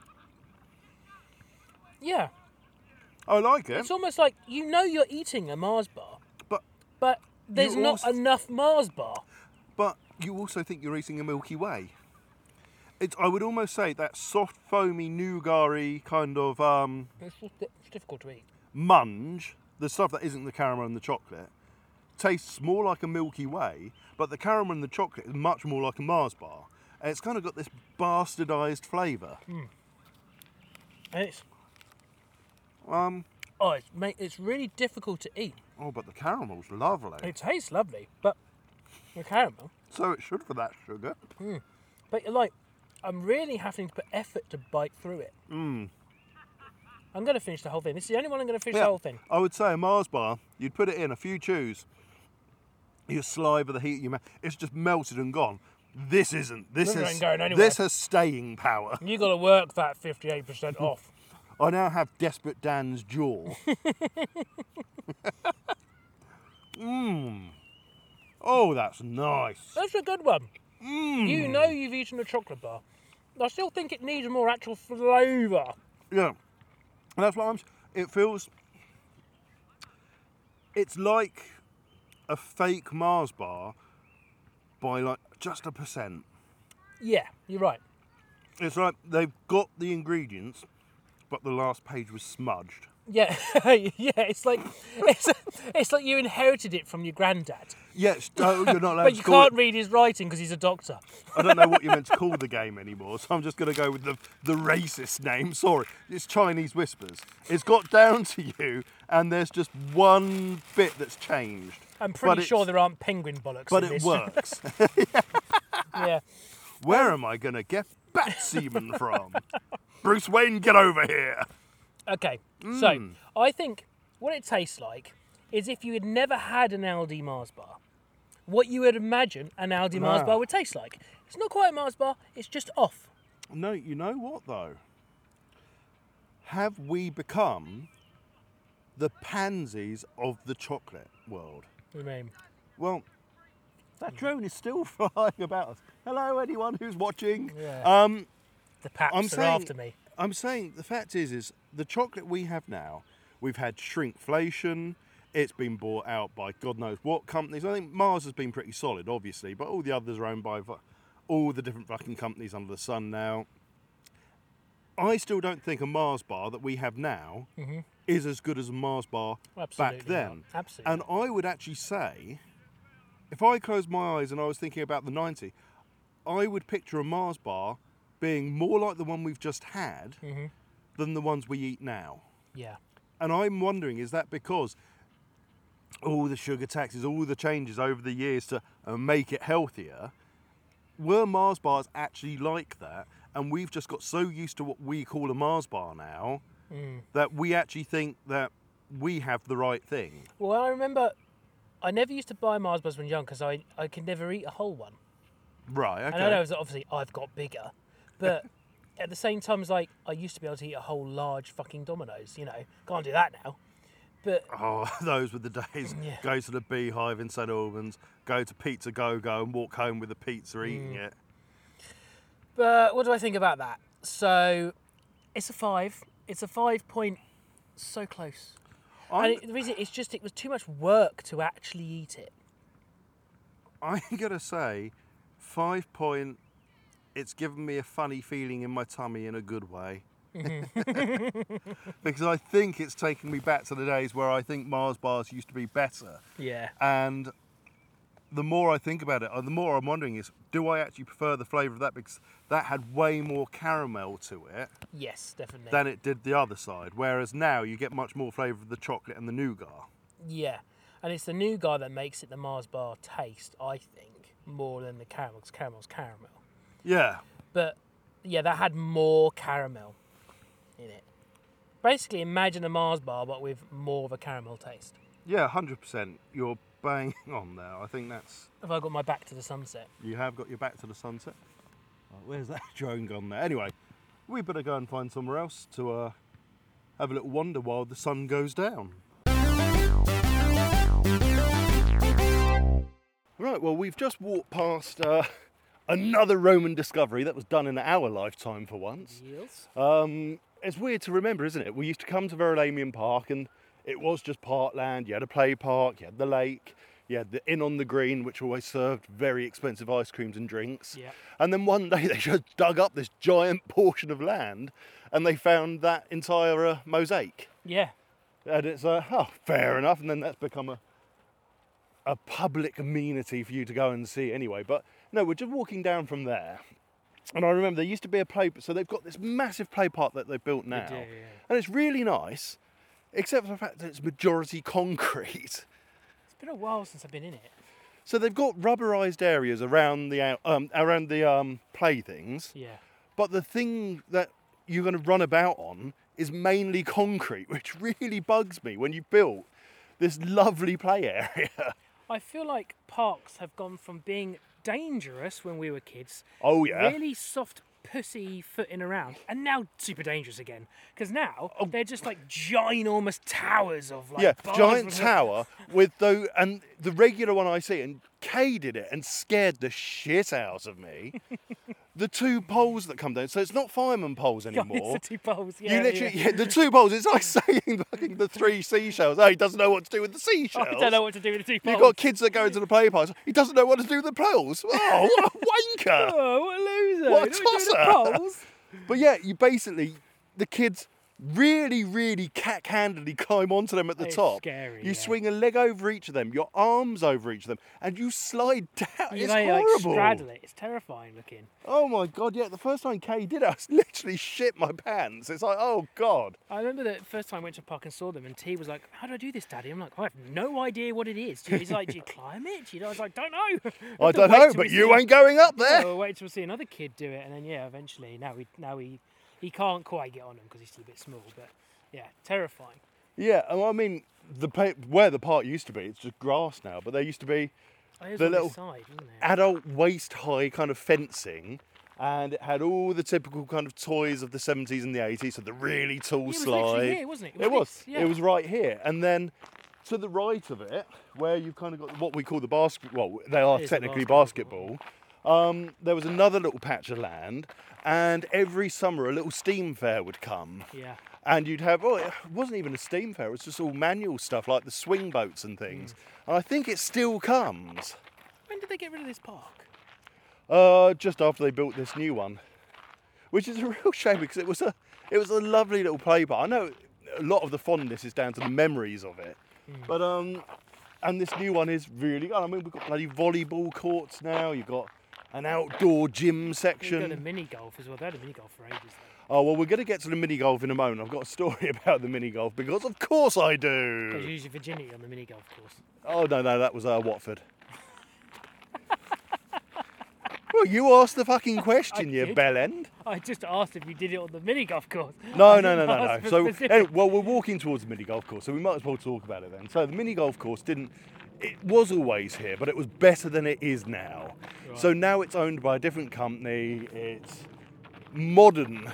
Yeah. I like it. It's almost like you know you're eating a Mars bar, But there's You not also- enough Mars bar. But you also think you're eating a Milky Way. I would almost say that soft, foamy, nougat-y kind of It's difficult to eat. munge, the stuff that isn't the caramel and the chocolate, tastes more like a Milky Way, but the caramel and the chocolate is much more like a Mars bar. And it's kind of got this bastardised flavour. And it's Um, it's really difficult to eat. oh, but the caramel's lovely. It tastes lovely, but the caramel. So it should for that sugar. But you're like, I'm really having to put effort to bite through it. I'm going to finish the whole thing. This is the only one I'm going to finish the whole thing. I would say a Mars bar, you'd put it in, a few chews, your saliva, the heat of your mouth, it's just melted and gone. This isn't. This ain't going anywhere. This has staying power. You got to work that 58% off. I now have Desperate Dan's jaw. Oh, that's nice. That's a good one. You know you've eaten a chocolate bar. I still think it needs more actual flavour. Yeah. And that's what it feels. It's like a fake Mars bar by like just 1%. Yeah, you're right. It's like they've got the ingredients, but the last page was smudged. Yeah, yeah. It's like you inherited it from your granddad, Yes, you're not allowed but to you call can't it. read his writing because he's a doctor. I don't know what you're meant to call the game anymore, so I'm just going to go with the racist name. Sorry, it's Chinese Whispers. It's got down to you, and there's just one bit that's changed. I'm But pretty sure it's- there aren't penguin bollocks. But in it this. works. Yeah. Where am I going to get bat semen from? Bruce Wayne, get over here. Okay. So I think what it tastes like is if you had never had an Aldi Mars bar, what you would imagine an Aldi Mars bar would taste like. It's not quite a Mars bar. It's just off. No, you know what though? Have we become the pansies of the chocolate world? I mean, Well, that drone is still flying about us. Hello, anyone who's watching. Yeah. the paps I'm are saying, after me. I'm saying the fact is the chocolate we have now, we've had shrinkflation. It's been bought out by God knows what companies. I think Mars has been pretty solid, obviously, but all the others are owned by all the different fucking companies under the sun now. I still don't think a Mars bar that we have now is as good as a Mars bar Absolutely back then. not. Absolutely. And I would actually say, if I closed my eyes and I was thinking about the 90s, I would picture a Mars bar being more like the one we've just had Mm-hmm. than the ones we eat now. Yeah. And I'm wondering, is that because all the sugar taxes, all the changes over the years to make it healthier, were Mars bars actually like that? And we've just got so used to what we call a Mars bar now that we actually think that we have the right thing. Well, I remember I never used to buy Mars bars when young because I could never eat a whole one. Right, okay. And I know obviously I've got bigger, but at the same time, it's like I used to be able to eat a whole large fucking Domino's. You know, can't do that now. But Oh, those were the days. Yeah. Go to the Beehive in St Albans, go to Pizza Go Go and walk home with a pizza eating it. But what do I think about that? So, it's a 5. It's a 5 point. So close. And the reason it's just it was too much work to actually eat it. I'm going to say 5 point, it's given me a funny feeling in my tummy in a good way. Because I think it's taking me back to the days where I think Mars bars used to be better. Yeah. And the more I think about it, the more I'm wondering is, do I actually prefer the flavour of that? Because that had way more caramel to it Yes, definitely. than it did the other side. Whereas now you get much more flavour of the chocolate and the nougat. Yeah. And it's the nougat that makes it the Mars bar taste, I think, more than the caramel, because caramel's caramel. Yeah. But, yeah, that had more caramel in it. Basically, imagine a Mars bar, but with more of a caramel taste. Yeah, 100%. You're bang on there. I think that's... Have I got my back to the sunset? You have got your back to the sunset. Oh, where's that drone gone there? Anyway, we better go and find somewhere else to have a little wander while the sun goes down. Right, well, we've just walked past another Roman discovery that was done in our lifetime for once. Yes. It's weird to remember, isn't it? We used to come to Verulamium Park and it was just parkland. You had a play park, you had the lake, you had the Inn on the Green, which always served very expensive ice creams and drinks. Yeah. And then one day they just dug up this giant portion of land and they found that entire mosaic. Yeah. And it's, fair enough. And then that's become a public amenity for you to go and see anyway. But no, we're just walking down from there. And I remember there used to be a play, so they've got this massive play park that they've built now. do, yeah. And it's really nice, except for the fact that it's majority concrete. It's been a while since I've been in it. So they've got rubberized areas around the play things, Yeah. but the thing that you're going to run about on is mainly concrete, which really bugs me when you built this lovely play area. I feel like parks have gone from being dangerous when we were kids, Oh yeah. really soft pussy footing around, and now super dangerous again. Because now they're just like ginormous towers of like Yeah, bars giant with- tower with and the regular one I see, and Kay did it and scared the shit out of me. The two poles that come down, so it's not fireman poles anymore. It's the two poles. You Yeah, literally, yeah. yeah, the two poles. It's like saying fucking the three seashells. Oh, he doesn't know what to do with the seashells. I don't know what to do with the two poles. You've got kids that go into the play parks. He doesn't know what to do with the poles. Oh, what a wanker! Oh, what a loser! What a Don't do the tosser. poles. But yeah, you basically, the kids really cack-handedly climb onto them at the It's top. scary, You yeah. swing a leg over each of them, your arms over each of them, and you slide down. It's They like horrible. straddle it. It's terrifying looking. Oh my god, yeah, the first time Kay did it, I literally shit my pants. It's like, oh god. I remember the first time I went to a park and saw them, and T was like, "How do I do this, Daddy?" I'm like, "I have no idea what it is." He's like, "Do you climb it?" I was like, "Don't know." I don't know, but you ain't going up there. We'll wait till we see another kid do it, and then yeah, eventually now he can't quite get on them because he's still a bit small. But yeah, terrifying. Yeah, I mean, where the park used to be, it's just grass now, but there used to be Oh, it was the on this little side, wasn't it? adult waist-high kind of fencing, and it had all the typical kind of toys of the 70s and the 80s, so the really tall It was slide. literally here, wasn't it? It was. this, yeah. It was right here, and then to the right of it, where you've kind of got what we call the basket. Well, they are It is a technically basketball. basketball. There was another little patch of land, and every summer a little steam fair would come. Yeah. And you'd have, it wasn't even a steam fair, it was just all manual stuff like the swing boats and things. And I think it still comes. When did they get rid of this park? Just after they built this new one. Which is a real shame because it was a lovely little play park. I know a lot of the fondness is down to the memories of it. But and this new one is really good. I mean, we've got bloody volleyball courts now, you've got an outdoor gym You've got a section. mini golf as well. They had a mini golf for ages. Though. Oh, well, we're going to get to the mini golf in a moment. I've got a story about the mini golf because, of course, I Because you do. use your virginity on the mini golf course. Oh, no, that was Watford. Well, you asked the fucking question, I you did. bellend. I just asked if you did it on the mini golf course. No. I didn't ask for So, specifics. well, we're walking towards the mini golf course, so we might as well talk about it then. So, the mini golf course it was always here, but it was better than it is now. Right. So now it's owned by a different company. It's modern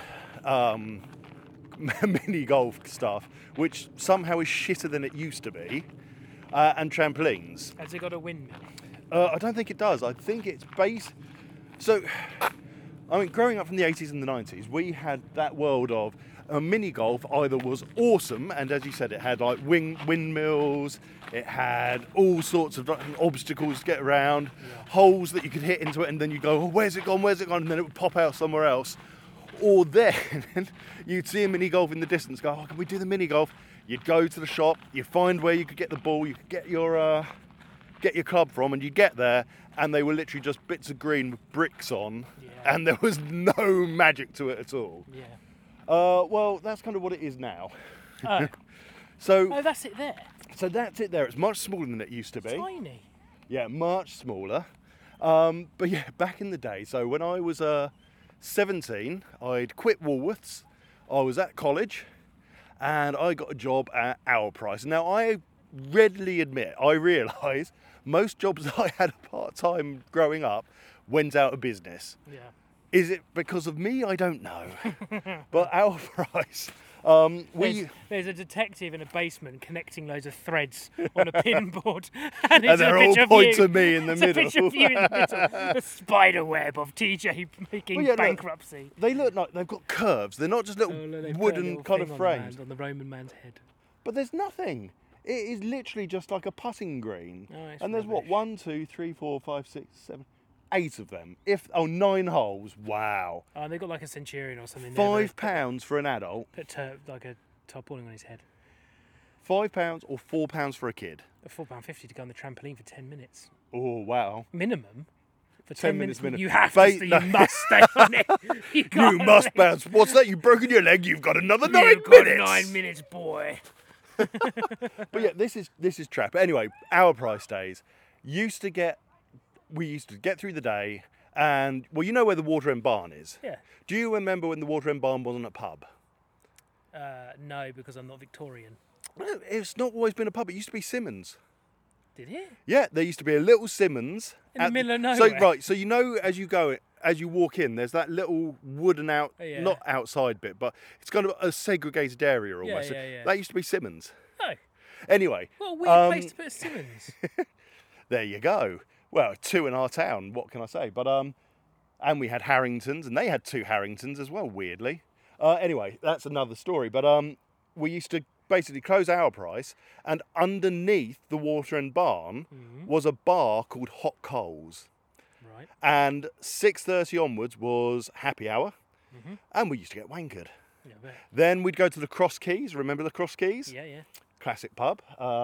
mini golf stuff, which somehow is shitter than it used to be, and trampolines. Has it got a windmill? I don't think it does. I think it's based. So, I mean, growing up from the 80s and the 90s, we had that world of mini golf either was awesome, and as you said, it had like windmills, it had all sorts of obstacles to get around, holes that you could hit into it, and then you go, oh, where's it gone, and then it would pop out somewhere else. Or then you'd see a mini golf in the distance, go, oh, can we do the mini golf? You'd go to the shop, you'd find where you could get the ball, you could get your club from, and you'd get there, and they were literally just bits of green with bricks on, Yeah. and there was no magic to it at all. Yeah. Well, that's kind of what it is now. Oh, So that's it there. that's it there. It's much smaller than it used to be. Tiny. Yeah, much smaller. But yeah, back in the day, so when I was 17, I'd quit Woolworths. I was at college, and I got a job at Our Price. Now, I readily admit, I realise most jobs that I had part-time growing up went out of business. Yeah. Is it because of me? I don't know. But Our Price, There's a detective in a basement connecting loads of threads on a pinboard, and it's they're a all picture of points you. of me in the It's middle. A picture of you in the middle. The spider web of TJ making Well, yeah, look, bankruptcy. They look like they've got curves. They're not just little Oh, look, they put a wooden little kind of thing frames. on the Roman man's head. But there's nothing. It is literally just like a putting green. Oh, it's And there's what, rubbish. 1, 2, 3, 4, 5, 6, 7, 8 of them. 9 holes. Wow. Oh, and they've got like a centurion or something. £5 for an adult. Put like a tarpaulin on his head. £5 or £4 for a kid. £4.50 to go on the trampoline for 10 minutes. Oh wow. Minimum. For 10 10 minutes minutes, minimum. you have Ba- to. no. You must stay on it. You, You can't must let- bounce. What's that? You've broken your leg. You've got another 9 You've got minutes. 9 minutes, boy. But yeah, this is trap. Anyway, Our Price days. We used to get through the day, and well, you know where the Water End Barn is. Yeah. Do you remember when the Water End Barn wasn't a pub? No, because I'm not Victorian. Well, it's not always been a pub. It used to be Simmons. Did it? Yeah, there used to be a little Simmons In the at middle of So nowhere? right, so you know as you walk in, there's that little wooden Yeah. not outside bit, but it's kind of a segregated area almost. yeah. That used to be Simmons. Oh, Anyway, what a weird place to put a Simmons. there you go. Well, 2 in our town. What can I say? But and we had Harringtons, and they had 2 Harringtons as well. Weirdly. Anyway, that's another story. But we used to basically close Our Price, and underneath the Water End Barn was a bar called Hot Coals. Right. And 6:30 onwards was happy hour, and we used to get wankered. Yeah, I bet. Then we'd go to the Cross Keys. Remember the Cross Keys? Yeah. Classic pub.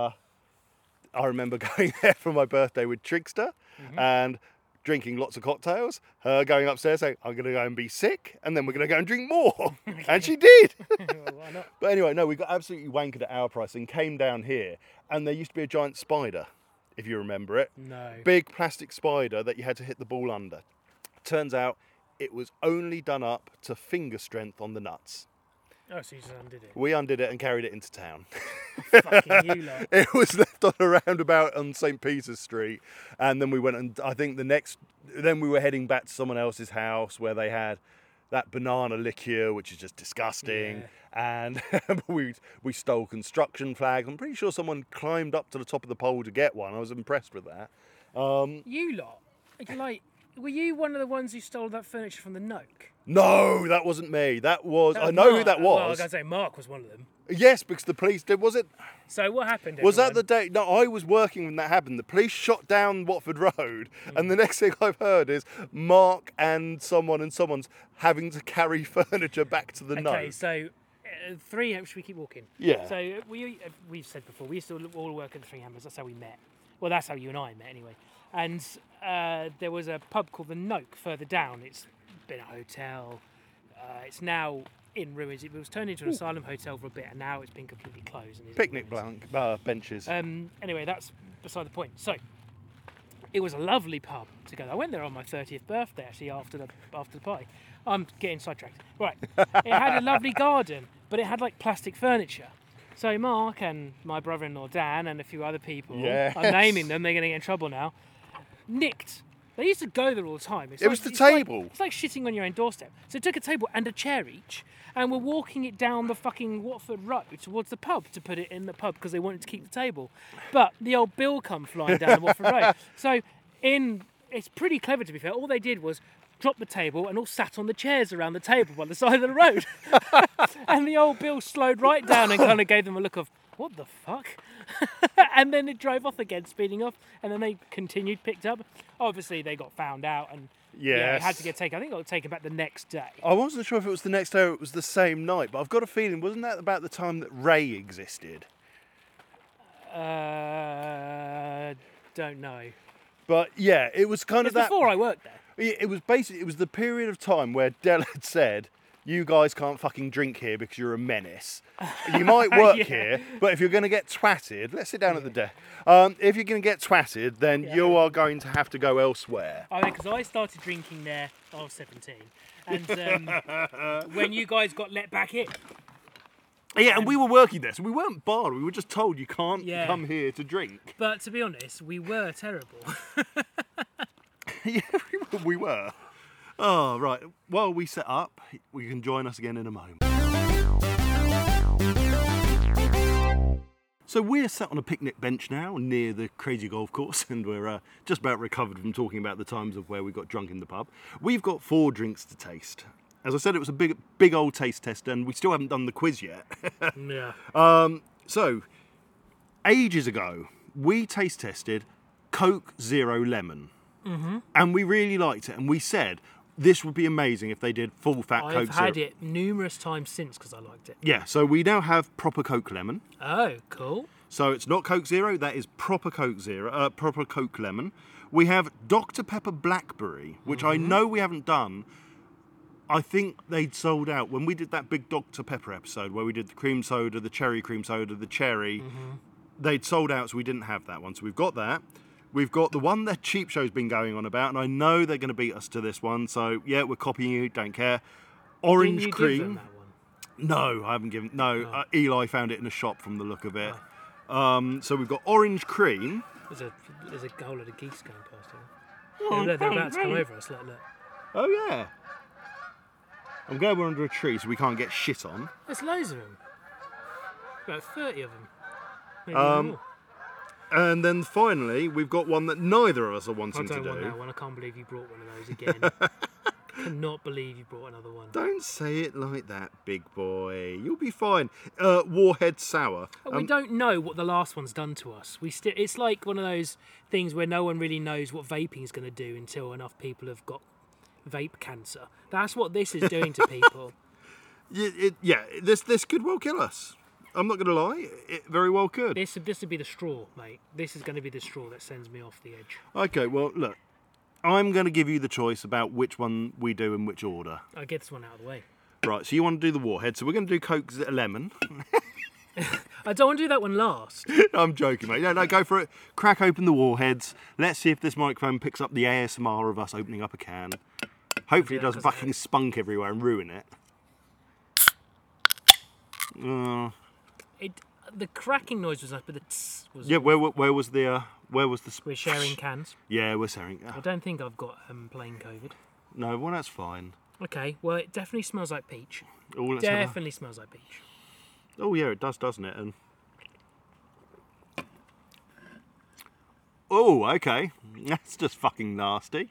I remember going there for my birthday with Trigster and drinking lots of cocktails. Her going upstairs saying, "I'm going to go and be sick, and then we're going to go and drink more," and she did. Well, why not? But anyway, no, we got absolutely wankered at Our Price and came down here, and there used to be a giant spider, if you remember it. No. Big plastic spider that you had to hit the ball under. Turns out it was only done up to finger strength on the nuts. Oh, so you just undid it. We undid it and carried it into town. Fucking you lot. It was left on a roundabout on St. Peter's Street, and then we went and I think then we were heading back to someone else's house where they had that banana liqueur, which is just disgusting. And we stole construction flags. I'm pretty sure someone climbed up to the top of the pole to get one. I was impressed with that. You lot. Were you one of the ones who stole that furniture from the Noak? No, that wasn't me. That was That I was know who Mark. that Well, I was. was going to say Mark was one of them. Yes, because the police did. Was it? So what happened? Was that the everyone? day? No, I was working when that happened. The police shot down Watford Road, and the next thing I've heard is Mark and someone's having to carry furniture back to the Okay, Noak. so Three Hammers. Should we keep walking? Yeah. So we've said before we used to all work at the Three Hammers. That's how we met. Well, that's how you and I met anyway. And there was a pub called the Noke further down. It's been a hotel. It's now in ruins. It was turned into an asylum hotel for a bit, and now it's been completely closed. And is in Picnic ruins. benches. Anyway, that's beside the point. So it was a lovely pub to go. I went there on my 30th birthday, actually, after the party. I'm getting sidetracked. Right. It had a lovely garden, but it had like plastic furniture. So Mark and my brother-in-law Dan and a few other people, Yes. I'm naming them, they're going to get in trouble now, nicked. They used to go there all the time. It was the table. It's like shitting on your own doorstep. So they took a table and a chair each, and were walking it down the fucking Watford Road towards the pub to put it in the pub because they wanted to keep the table. But the old bill come flying down the Watford Road. So it's pretty clever, to be fair. All they did was drop the table and all sat on the chairs around the table by the side of the road. And the old bill slowed right down and kind of gave them a look of, what the fuck? And then it drove off again, speeding off, and then they continued, picked up. Obviously, they got found out, and it had to get taken. I think it got taken back the next day. I wasn't sure if it was the next day or it was the same night, but I've got a feeling, wasn't that about the time that Ray existed? Don't know. But yeah, it was kind It's of that. before I worked there. It was basically, it was the period of time where Del had said, you guys can't fucking drink here because you're a menace. You might work Yeah. here, but if you're going to get twatted, let's sit down at the desk. If you're going to get twatted, then you are going to have to go elsewhere. I mean, because I started drinking there, I was 17. And when you guys got let back in. Yeah, and we were working there, so we weren't barred. We were just told you can't Yeah. come here to drink. But to be honest, we were terrible. Yeah, we were. Oh, right. While we set up, you can join us again in a moment. So we're sat on a picnic bench now near the crazy golf course, and we're just about recovered from talking about the times of where we got drunk in the pub. We've got 4 drinks to taste. As I said, it was a big old taste test, and we still haven't done the quiz yet. Yeah. So, ages ago, we taste tested Coke Zero Lemon. Mm-hmm. And we really liked it, and we said this would be amazing if they did full fat Coke I've Zero. had it numerous times since because I liked it. Yeah, so we now have proper Coke Lemon. Oh, cool. So it's not Coke Zero, that is proper Coke Zero, proper Coke Lemon. We have Dr. Pepper Blackberry, which I know we haven't done. I think they'd sold out when we did that big Dr. Pepper episode where we did the cream soda, the cherry cream soda, the cherry. They'd sold out, so we didn't have that one. So we've got that. We've got the one that Cheap Show's been going on about, and I know they're going to beat us to this one. So yeah, we're copying you. Don't care. Orange Didn't you cream. give them that one? No, I haven't given. No, Eli found it in a shop from the look of it. So we've got orange cream. There's a whole lot of geese going past here. Yeah, look, they're about to come over us. Look. Oh yeah. I'm glad we're under a tree so we can't get shit on. There's loads of them. About 30 of them. Maybe more. And then finally, we've got one that neither of us are I wanting to don't want do. that one. I can't believe you brought one of those again. Cannot believe you brought another one. Don't say it like that, big boy. You'll be fine. Warhead Sour. We don't know what the last one's done to us. It's like one of those things where no one really knows what vaping is going to do until enough people have got vape cancer. That's what this is doing to people. This could well kill us. I'm not going to lie, it very well could. This would be the straw, mate. This is going to be the straw that sends me off the edge. Okay, well, look. I'm going to give you the choice about which one we do in which order. I'll get this one out of the way. Right, so you want to do the Warhead, so we're going to do Coke Lemon. I don't want to do that one last. I'm joking, mate. No, go for it. Crack open the Warheads. Let's see if this microphone picks up the ASMR of us opening up a can. Hopefully it doesn't fucking spunk everywhere and ruin it. The cracking noise was up, but the tss was... Yeah, where was the... We're sharing cans. Yeah, we're sharing... I don't think I've got plain COVID. No, well, that's fine. Okay, well, it definitely smells like peach. Oh, let's have a- Definitely smells like peach. Oh, yeah, it does, doesn't it? And... Oh, okay. That's just fucking nasty.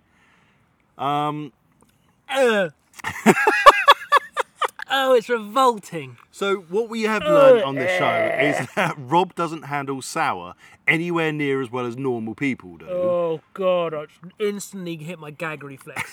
Oh, it's revolting. So what we have learned on this show is that Rob doesn't handle sour anywhere near as well as normal people do. Oh, God, I instantly hit my gag reflex.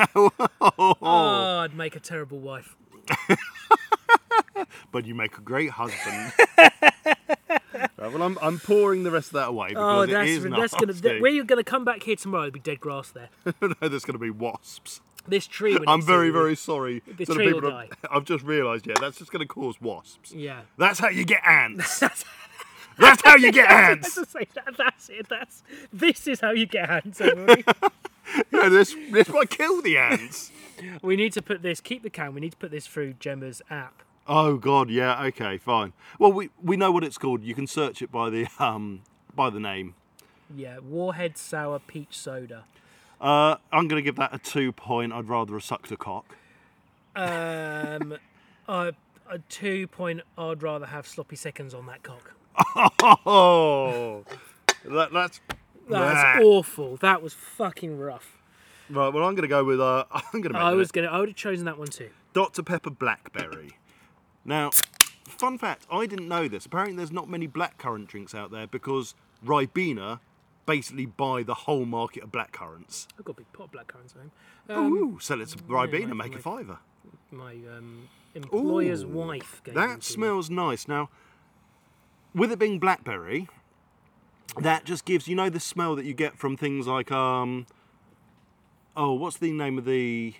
I'd make a terrible wife. But you make a great husband. Right, well, I'm pouring the rest of that away Oh, because it is nasty. where you're gonna come back here tomorrow, there'll be dead grass there. No, there's going to be wasps. This tree. I'm very, very sorry. The to the tree people will that- die. I've just realised, that's just going to cause wasps. Yeah. That's how you get ants. That's how you get ants. That's it. This is how you get ants, everybody. This might kill the ants. We need to put this. Keep the can. We need to put this through Gemma's app. Oh God, yeah, okay, fine. Well, we know what it's called. You can search it by the name. Yeah, Warhead Sour Peach Soda. I'm going to give that a 2 point. I'd rather have sucked a cock. A 2 point. I'd rather have sloppy seconds on that cock. Oh, that's awful. That was fucking rough. right. Well, I'm going to go with I would have chosen that one too. Dr Pepper Blackberry. Now, fun fact, I didn't know this. Apparently, there's not many blackcurrant drinks out there because Ribena basically buy the whole market of blackcurrants. I've got a big pot of blackcurrants at home. Ooh, sell it to Ribena, make a fiver. My employer's wife gave them That to me. smells nice. Now, with it being blackberry, that just gives, the smell that you get from things like, what's the name of the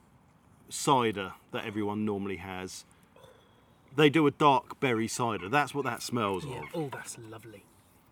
cider that everyone normally has? They do a dark berry cider. That's what that smells Yeah. of. Oh, that's lovely.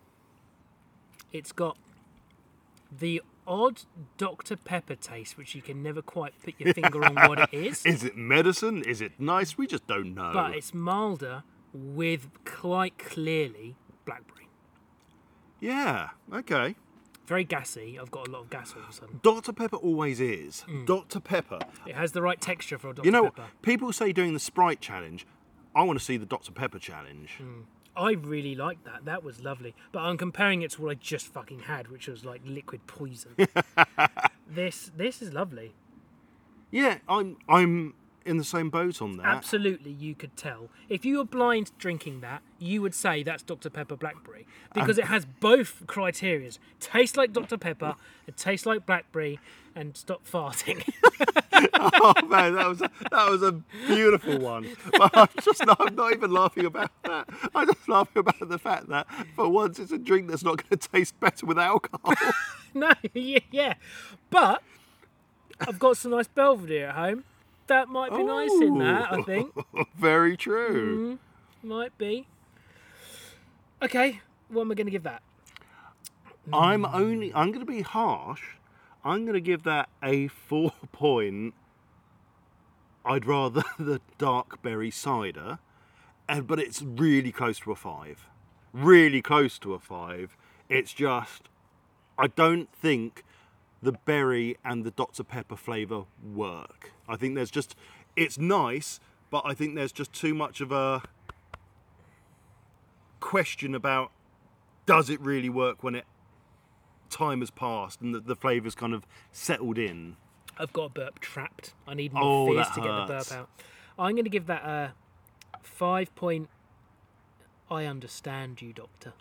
It's got the odd Dr. Pepper taste, which you can never quite put your finger on what it is. Is it medicine? Is it nice? We just don't know. But it's milder with quite clearly blackberry. Yeah, okay. Very gassy. I've got a lot of gas all of a sudden. Dr. Pepper always is. Dr. Pepper. It has the right texture for a Dr. You know, Pepper. people say doing the Sprite challenge. I want to see the Dr. Pepper challenge. I really liked that. That was lovely. But I'm comparing it to what I just fucking had, which was like liquid poison. This is lovely. Yeah, I'm in the same boat on that. Absolutely, you could tell. If you were blind drinking that, you would say that's Dr. Pepper Blackberry. Because it has both criterias. Tastes like Dr. Pepper, it tastes like blackberry, and stop farting. Oh man, that was a beautiful one. But I'm not even laughing about that. I'm just laughing about the fact that for once it's a drink that's not going to taste better with alcohol. No, yeah. But I've got some nice Belvedere at home. That might be nice in that, I think. Very true. Might be. Okay, what am I going to give that? I'm going to be harsh. I'm going to give that a 4 point. I'd rather the dark berry cider, but it's really close to a 5. Really close to a 5. It's just, I don't think the berry and the Dr. Pepper flavour work. I think it's nice, but I think there's just too much of a question about does it really work when time has passed and the flavour's kind of settled in. I've got a burp trapped. I need more fizz that to get the hurts. burp out. I'm going to give that a 5 point. I understand you, Doctor.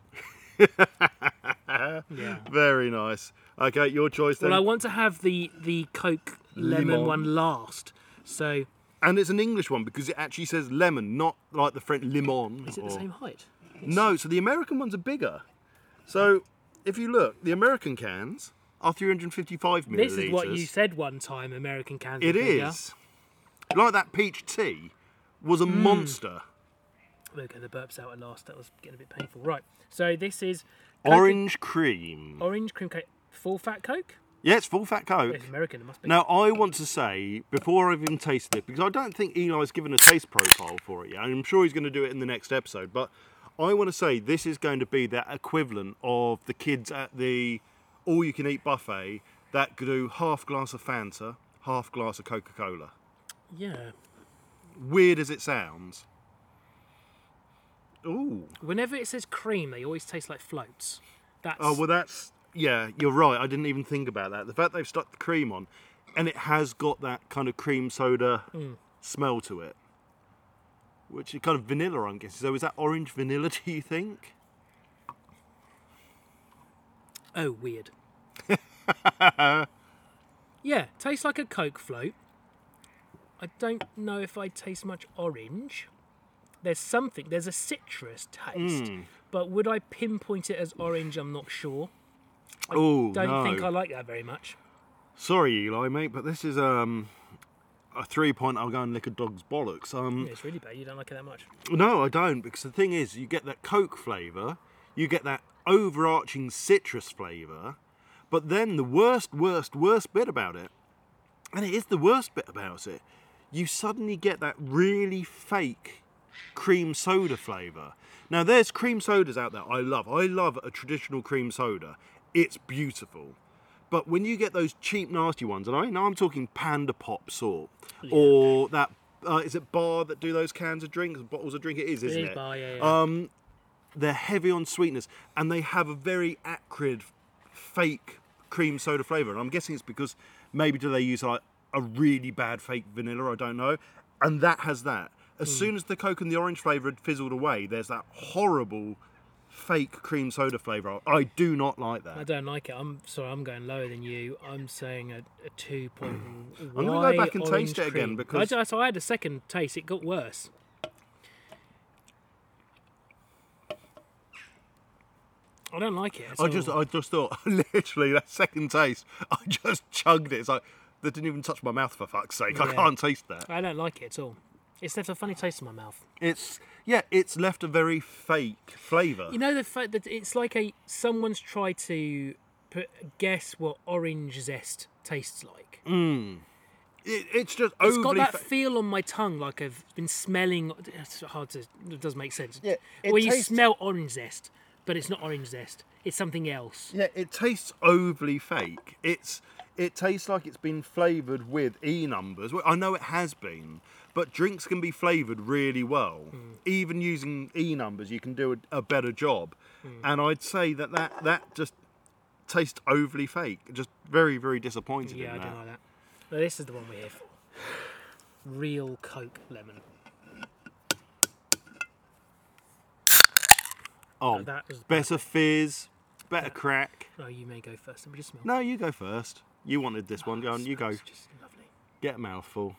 Yeah. Very nice. Okay, your choice then. Well, I want to have the Coke lemon Limon. one last. So, And it's an English one because it actually says lemon, not like the French limon. is it the same height? No, so the American ones are bigger. So if you look, the American cans are 355 millilitres. This is what you said one time. American cans. It are bigger. is. Like that peach tea was a monster. Okay, the burp's out at last. That was getting a bit painful. Right. So this is Orange cream. orange cream Coke, full fat Coke. Yeah, it's full fat Coke. It's American. It must be. Now, I want to say, before I've even tasted it, because I don't think Eli's given a taste profile for it yet, and I'm sure he's going to do it in the next episode, but I want to say this is going to be that equivalent of the kids at the all-you-can-eat buffet that do half glass of Fanta, half glass of Coca-Cola. Yeah. Weird as it sounds. Ooh. Whenever it says cream, they always taste like floats. That's Oh, well, that's... Yeah, you're right. I didn't even think about that. The fact they've stuck the cream on, and it has got that kind of cream soda smell to it. Which is kind of vanilla, I'm guessing. So is that orange vanilla, do you think? oh weird. Yeah, tastes like a Coke float. I don't know if I taste much orange. There's a citrus taste, but would I pinpoint it as orange? I'm not sure. Oh, Don't think I like that very much. Sorry, Eli, mate, but this is a 3 point. I'll go and lick a dog's bollocks. Yeah, it's really bad. You don't like it that much. No, I don't, because the thing is, you get that Coke flavour, you get that overarching citrus flavour, but then the worst bit about it, and it is the worst bit about it, you suddenly get that really fake cream soda flavour. Now, there's cream sodas out there I love. I love a traditional cream soda. It's beautiful. But when you get those cheap, nasty ones, and I know I'm talking Panda Pop sort, or that, is it Bar that do those cans of drinks, bottles of drink? It is, isn't it? Bar, yeah. They're heavy on sweetness, and they have a very acrid, fake cream soda flavour. And I'm guessing it's because maybe do they use like a really bad fake vanilla, I don't know. And that has that. As soon as the Coke and the orange flavour had fizzled away, there's that horrible fake cream soda flavour. I do not like that. I don't like it. I'm sorry, I'm going lower than you. I'm saying a 2 point. I'm going to go back and taste it again because... I had a second taste. It got worse. I don't like it. I just thought, literally, that second taste, I just chugged it. It's like, that didn't even touch my mouth, for fuck's sake. Yeah. I can't taste that. I don't like it at all. It's left a funny taste in my mouth. It's left a very fake flavour. You know the fact that it's like someone's tried to guess what orange zest tastes like. It's just It's overly... got that feel on my tongue, like I've been smelling. It's hard to. It does make sense. Yeah, it where you tastes- smell orange zest, but it's not orange zest. It's something else. Yeah, it tastes overly fake. It tastes like it's been flavoured with E numbers. Well, I know it has been, but drinks can be flavoured really well. Even using E numbers, you can do a better job. And I'd say that just tastes overly fake. Just very, very disappointed Yeah, in I that. don't like that. But this is the one we're here for. Real Coke lemon. Oh, That was better fizz, better crack. Oh, you may go first. Let me just smell. No, you go first. You wanted this one. Go on, you go. It's just lovely. Get a mouthful.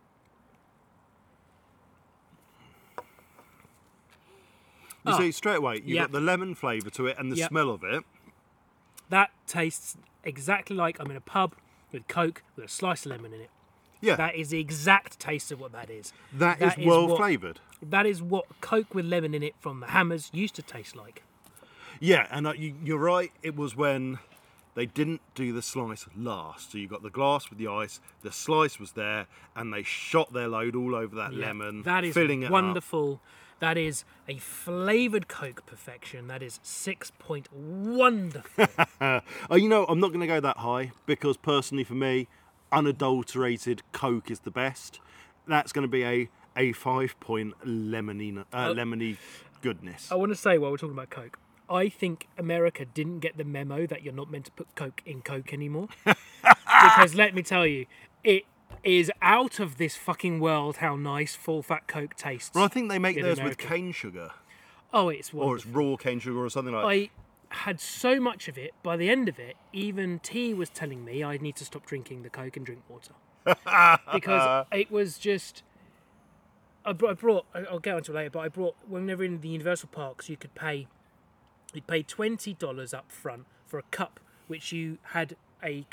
You see, straight away, you've got the lemon flavour to it and the smell of it. That tastes exactly like I'm in a pub with Coke with a slice of lemon in it. Yeah, That is the exact taste of what that is. that that is is well what- flavoured. That is what Coke with lemon in it from the Hammers used to taste like. Yeah, and you're right. It was when they didn't do the slice last. So you got the glass with the ice, the slice was there, and they shot their load all over that lemon, That is filling it up. wonderful. That is a flavoured Coke perfection. That is 6 point wonderful. You know, I'm not going to go that high because personally for me, unadulterated Coke is the best. That's going to be a 5 point lemony goodness. I want to say while we're talking about Coke, I think America didn't get the memo that you're not meant to put Coke in Coke anymore. Because let me tell you, it is out of this fucking world how nice full fat Coke tastes. Well, I think they make in theirs America. with cane sugar, Oh, it's or wonderful. it's raw cane sugar, or something like that. I had so much of it, by the end of it, even T was telling me I need to stop drinking the Coke and drink water. Because it was just... I'll get onto it later, but I brought, whenever in the Universal Parks, you'd pay $20 up front for a cup, which you had a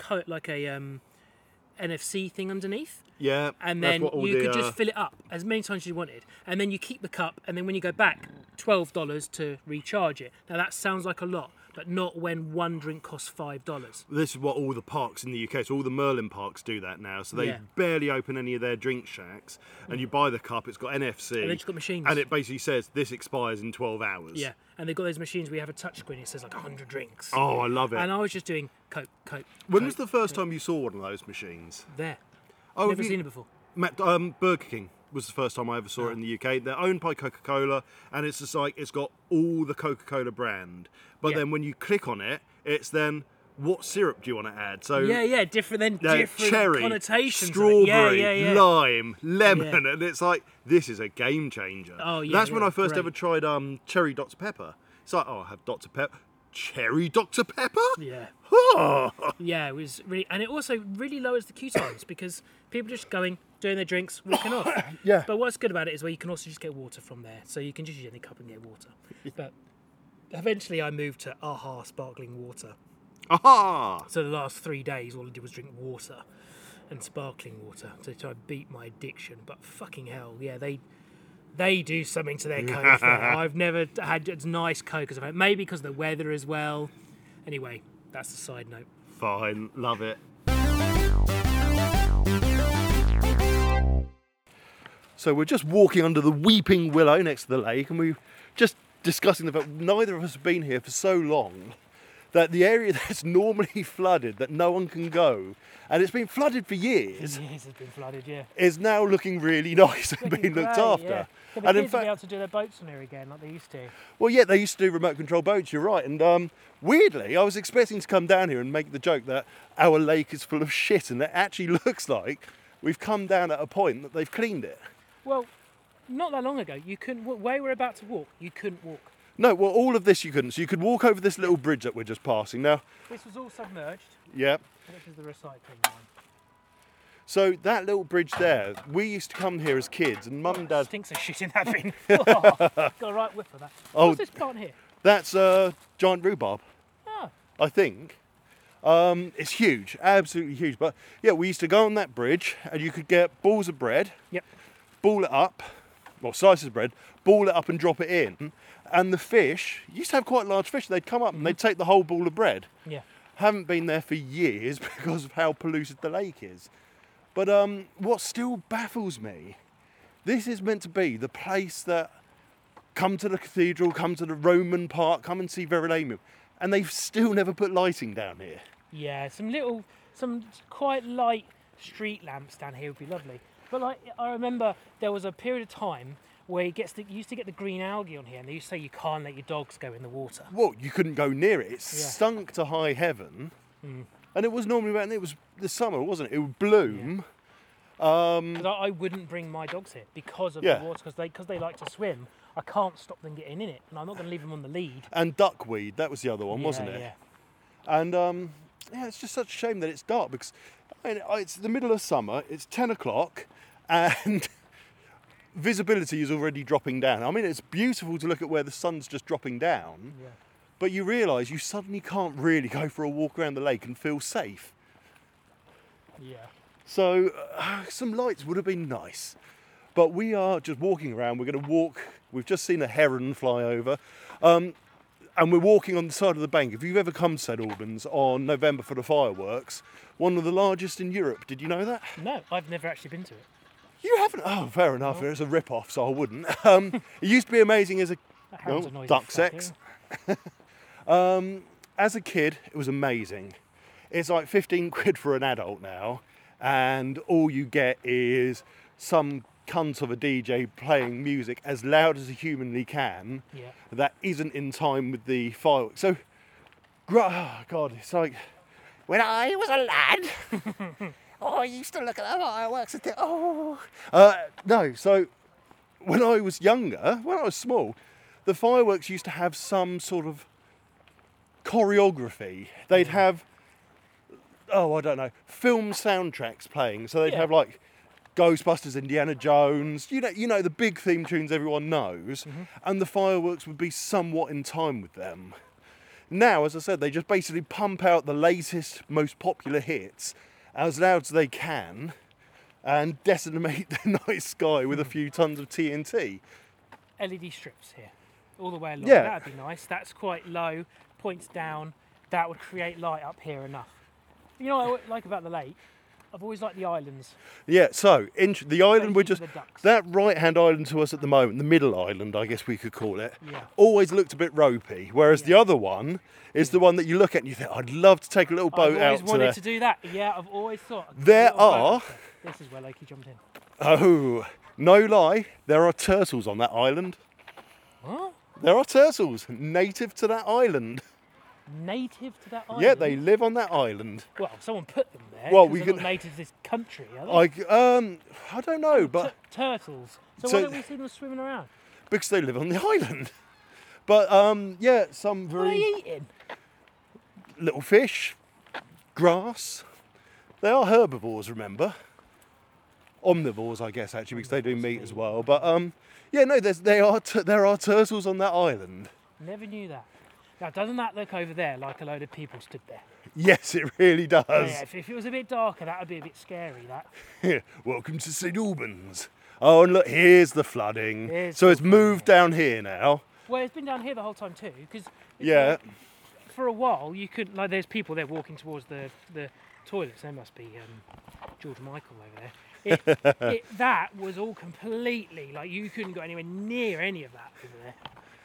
NFC thing underneath. Yeah, And that's then what all you the, could just fill it up as many times as you wanted. And then you keep the cup, and then when you go back, $12 to recharge it. Now that sounds like a lot, but not when one drink costs $5. This is what all the parks in the UK, so all the Merlin parks do that now. So they Yeah. barely open any of their drink shacks, and you buy the cup. It's got NFC, And they've just got machines. and it basically says this expires in 12 hours. Yeah, and they've got those machines where you have a touchscreen. It says like 100 drinks. Oh, I love it. And I was just doing Coke. When was the first time you saw one of those machines? There. Oh, Never seen it before. Burger King was the first time I ever saw it in the UK. They're owned by Coca-Cola, and it's just like it's got all the Coca-Cola brand. But Yeah. then when you click on it, it's then what syrup do you want to add? So Yeah, different cherry, connotations. of it. strawberry, Yeah. lime, lemon, and it's like this is a game changer. Oh, yeah, That's when yeah, I first great. ever tried cherry Dr Pepper. It's like, oh, I have Dr Pepper, cherry Dr Pepper. Yeah. Oh. Yeah, it was really, and it also really lowers the queue times because people just going, doing their drinks, walking off. Yeah. But what's good about it is where you can also just get water from there, so you can just use any cup and get water. But eventually I moved to Aha sparkling water. Aha! So the last 3 days, all I did was drink water and sparkling water to try and beat my addiction. But fucking hell, yeah, they do something to their Coke there. I've never had as nice Coke as I've had. Maybe because of the weather as well. Anyway, that's the side note. Fine, love it. So we're just walking under the weeping willow next to the lake, and we're just discussing the fact neither of us have been here for so long that the area that's normally flooded, that no one can go, and it's been flooded for years, Years has been flooded, yeah. is now looking really nice and being looked after. Yeah. The And in kids will be fact, able to do their boats on here again like they used to. well, yeah, they used to do remote control boats, you're right. And weirdly, I was expecting to come down here and make the joke that our lake is full of shit, and it actually looks like we've come down at a point that they've cleaned it. Well, not that long ago, you couldn't where we're about to walk, you couldn't walk. No, well, all of this you couldn't. So you could walk over this little bridge that we're just passing. Now, This was all submerged. yeah. This is the recycling line. So that little bridge there, we used to come here as kids, and Mum and Dad. Stinks of shit in that bin. Got a right whiff of that. Oh. What's this plant here? That's giant rhubarb, Oh, I think. It's huge, absolutely huge. But yeah, we used to go on that bridge, and you could get balls of bread, yep. ball it up, well, slices of bread, ball it up and drop it in. And the fish, you used to have quite large fish, they'd come up and they'd take the whole ball of bread. Yeah. Haven't been there for years because of how polluted the lake is. But what still baffles me, this is meant to be the place that come to the cathedral, come to the Roman Park, come and see Verulamium, and they've still never put lighting down here. Yeah, some quite light street lamps down here would be lovely. But like, I remember there was a period of time where you used to get the green algae on here, and they used to say you can't let your dogs go in the water. Well, you couldn't go near it. It Yeah. stunk to high heaven. And it was normally it was the summer, wasn't it? It would bloom. Because I wouldn't bring my dogs here because of Yeah. the water, because they like to swim. I can't stop them getting in it, and I'm not going to leave them on the lead. And duckweed, that was the other one, wasn't it? Yeah. And yeah, it's just such a shame that it's dark because I mean, it's the middle of summer, it's 10 o'clock, and visibility is already dropping down. I mean, it's beautiful to look at where the sun's just dropping down, Yeah. but you realise you suddenly can't really go for a walk around the lake and feel safe. Yeah. So some lights would have been nice. But we are just walking around. We're going to walk. We've just seen a heron fly over. And we're walking on the side of the bank. If you've ever come to St Albans on November for the fireworks, one of the largest in Europe. Did you know that? No, I've never actually been to it. You haven't? Oh, fair enough. It's a rip-off, so I wouldn't. It used to be amazing as a That happens annoys duck the sex. As a kid, it was amazing. It's like 15 quid for an adult now, and all you get is some cunt of a DJ playing music as loud as he humanly can Yeah. that isn't in time with the fireworks. So, oh God, it's like when I was a lad, I used to look at the fireworks and think, oh. No, so when I was younger, when I was small, the fireworks used to have some sort of choreography. They'd have, oh, I don't know, film soundtracks playing. So they'd Yeah. have like Ghostbusters, Indiana Jones, you know the big theme tunes everyone knows, and the fireworks would be somewhat in time with them. Now, as I said, they just basically pump out the latest, most popular hits as loud as they can and decimate the night sky with a few tons of TNT. LED strips here, all the way along. Yeah. That'd be nice. That's quite low, points down. That would create light up here enough. You know what I like about the lake? I've always liked the islands. Yeah, so the island we're Thank you just for the ducks. that right-hand island to us at the moment, the middle island, I guess we could call it. Yeah. Always looked a bit ropey, whereas the other one is the one that you look at and you think, I'd love to take a little boat I've out always to wanted there. to do that. Yeah, I've always thought. I could There do a little boat are- up there. This is where Loki jumped in. Oh, no lie, there are turtles on that island. What? There are turtles native to that island. Native to that island? Yeah, they live on that island. Well, someone put them there. Well, 'cause we they're could- not native to this country, are they? I don't know, but Turtles. So, So- why don't we see them swimming around? because they live on the island. But yeah, some What are very they eating? little fish, grass. They are herbivores, remember? Omnivores, I guess, actually, because they do meat as well. But yeah, no, there are turtles on that island. Never knew that. Now, doesn't that look over there like a load of people stood there? Yes, it really does. Yeah, if it was a bit darker, that would be a bit scary, that. Welcome to St Albans. Oh, and look, here's the flooding. Here's So the it's moved down here now. Well, it's been down here the whole time too, because Yeah. for a while you could, like, there's people there walking towards the toilets. There must be George Michael over there. That was all completely, like, you couldn't go anywhere near any of that over there.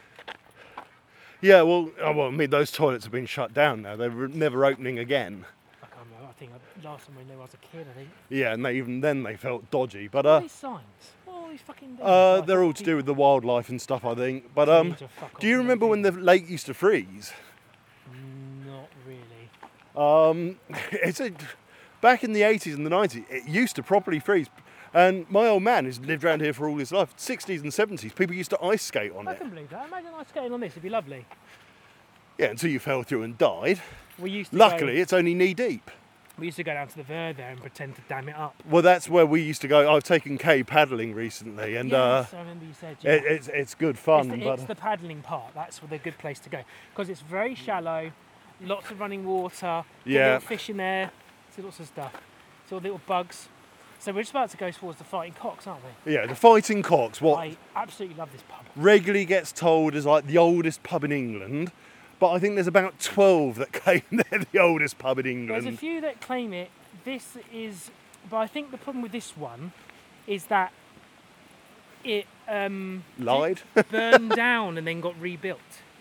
Yeah, well, I mean, those toilets have been shut down now. They're never opening again. I can't remember. I think last time when I was a kid, I think. Yeah, and even then they felt dodgy. But What are these signs? What are all these fucking they're all to do with the wildlife and stuff, I think. But do you remember when the lake used to freeze? Not really. Back in the 80s and the 90s, it used to properly freeze. And my old man has lived around here for all his life, 60s and 70s, people used to ice skate on I it. can believe that. Imagine ice skating on this. It'd be lovely. Yeah, until you fell through and died. We used to Luckily, it's only knee deep. we used to go down to the Ver there and pretend to dam it up. Well, that's where we used to go. I've taken Kay paddling recently, and Yes, I remember you said. Yeah. it's good fun. It's the paddling part. That's the good place to go because it's very shallow, lots of running water. Yeah. Little fish in there. See lots of stuff. See all the little bugs. So we're just about to go towards the Fighting Cocks, aren't we? Yeah, the Fighting Cocks, what I absolutely love this pub. regularly gets told is like the oldest pub in England, but I think there's about 12 that claim they're the oldest pub in There's England. a few that claim it. This is, but I think the problem with this one is that it Lied? burned down and then got rebuilt.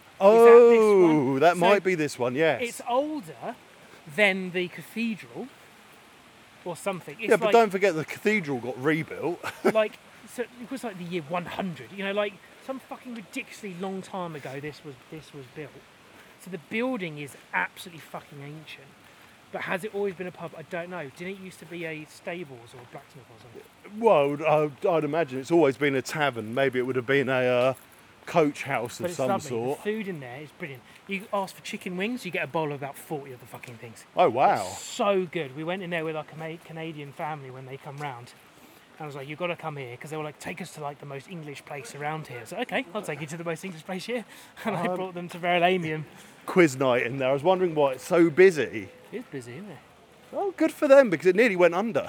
Oh, that So might be this one, yes. It's older than the cathedral or something. It's Yeah, but like, don't forget the cathedral got rebuilt. like, so it was like the year 100. You know, like some fucking ridiculously long time ago. This was built. So the building is absolutely fucking ancient. But has it always been a pub? I don't know. Didn't it used to be a stables or a blacksmith or something? Well, I'd imagine it's always been a tavern. Maybe it would have been a coach house But of it's some lovely. sort. The food in there is brilliant. You ask for chicken wings, you get a bowl of about 40 of the fucking things. Oh, wow. It's so good. We went in there with our Canadian family when they come round. And I was like, you've got to come here because they were like, take us to like the most English place around here. So okay, I'll take you to the most English place here. And I brought them to Verulamium. Quiz night in there. I was wondering why it's so busy. It's busy, isn't it? Oh, good for them because it nearly went under.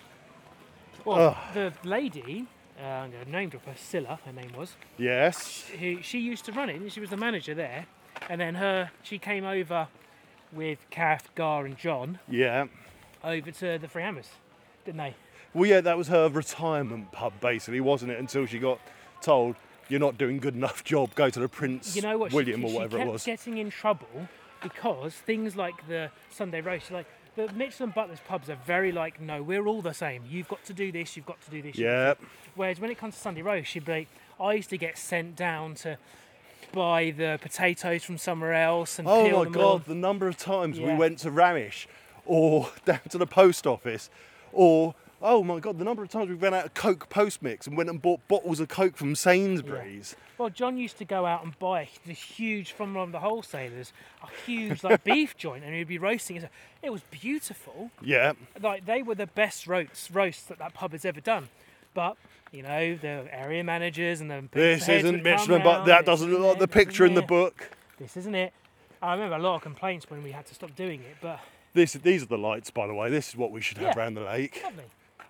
Well, the lady, I'm going to name drop her, Scylla, her name was, Yes. she used to run it, and she was the manager there. And then she came over with Kath, Gar and John Yeah. over to the Freehammers, didn't they? Well, yeah, that was her retirement pub, basically, wasn't it? Until she got told, you're not doing good enough job, go to the Prince You know what? William she or whatever it kept was. getting in trouble because things like the Sunday roast, like the Mitchell and Butler's pubs are very like, no, we're all the same. You've got to do this, you've got to do this. you've got Yeah. to- Whereas when it comes to Sunday roast, she'd be like, I used to get sent down to buy the potatoes from somewhere else and Oh peel my them all. God, the number of times we Yeah. went to Ramish or down to the post office or, oh my God, the number of times we ran out of Coke post mix and went and bought bottles of Coke from Sainsbury's. Well, John used to go out and buy this huge, from one of the wholesalers, a huge like beef joint, and he'd be roasting it. It was beautiful. Yeah. Like they were the best roasts that pub has ever done. But you know, the area managers and the This heads isn't would come Michelin, but round, that this doesn't look isn't like the it, this picture in isn't the it, book. This isn't it. I remember a lot of complaints when we had to stop doing it, but These are the lights, by the way. This is what we should have Yeah. around the lake. lovely.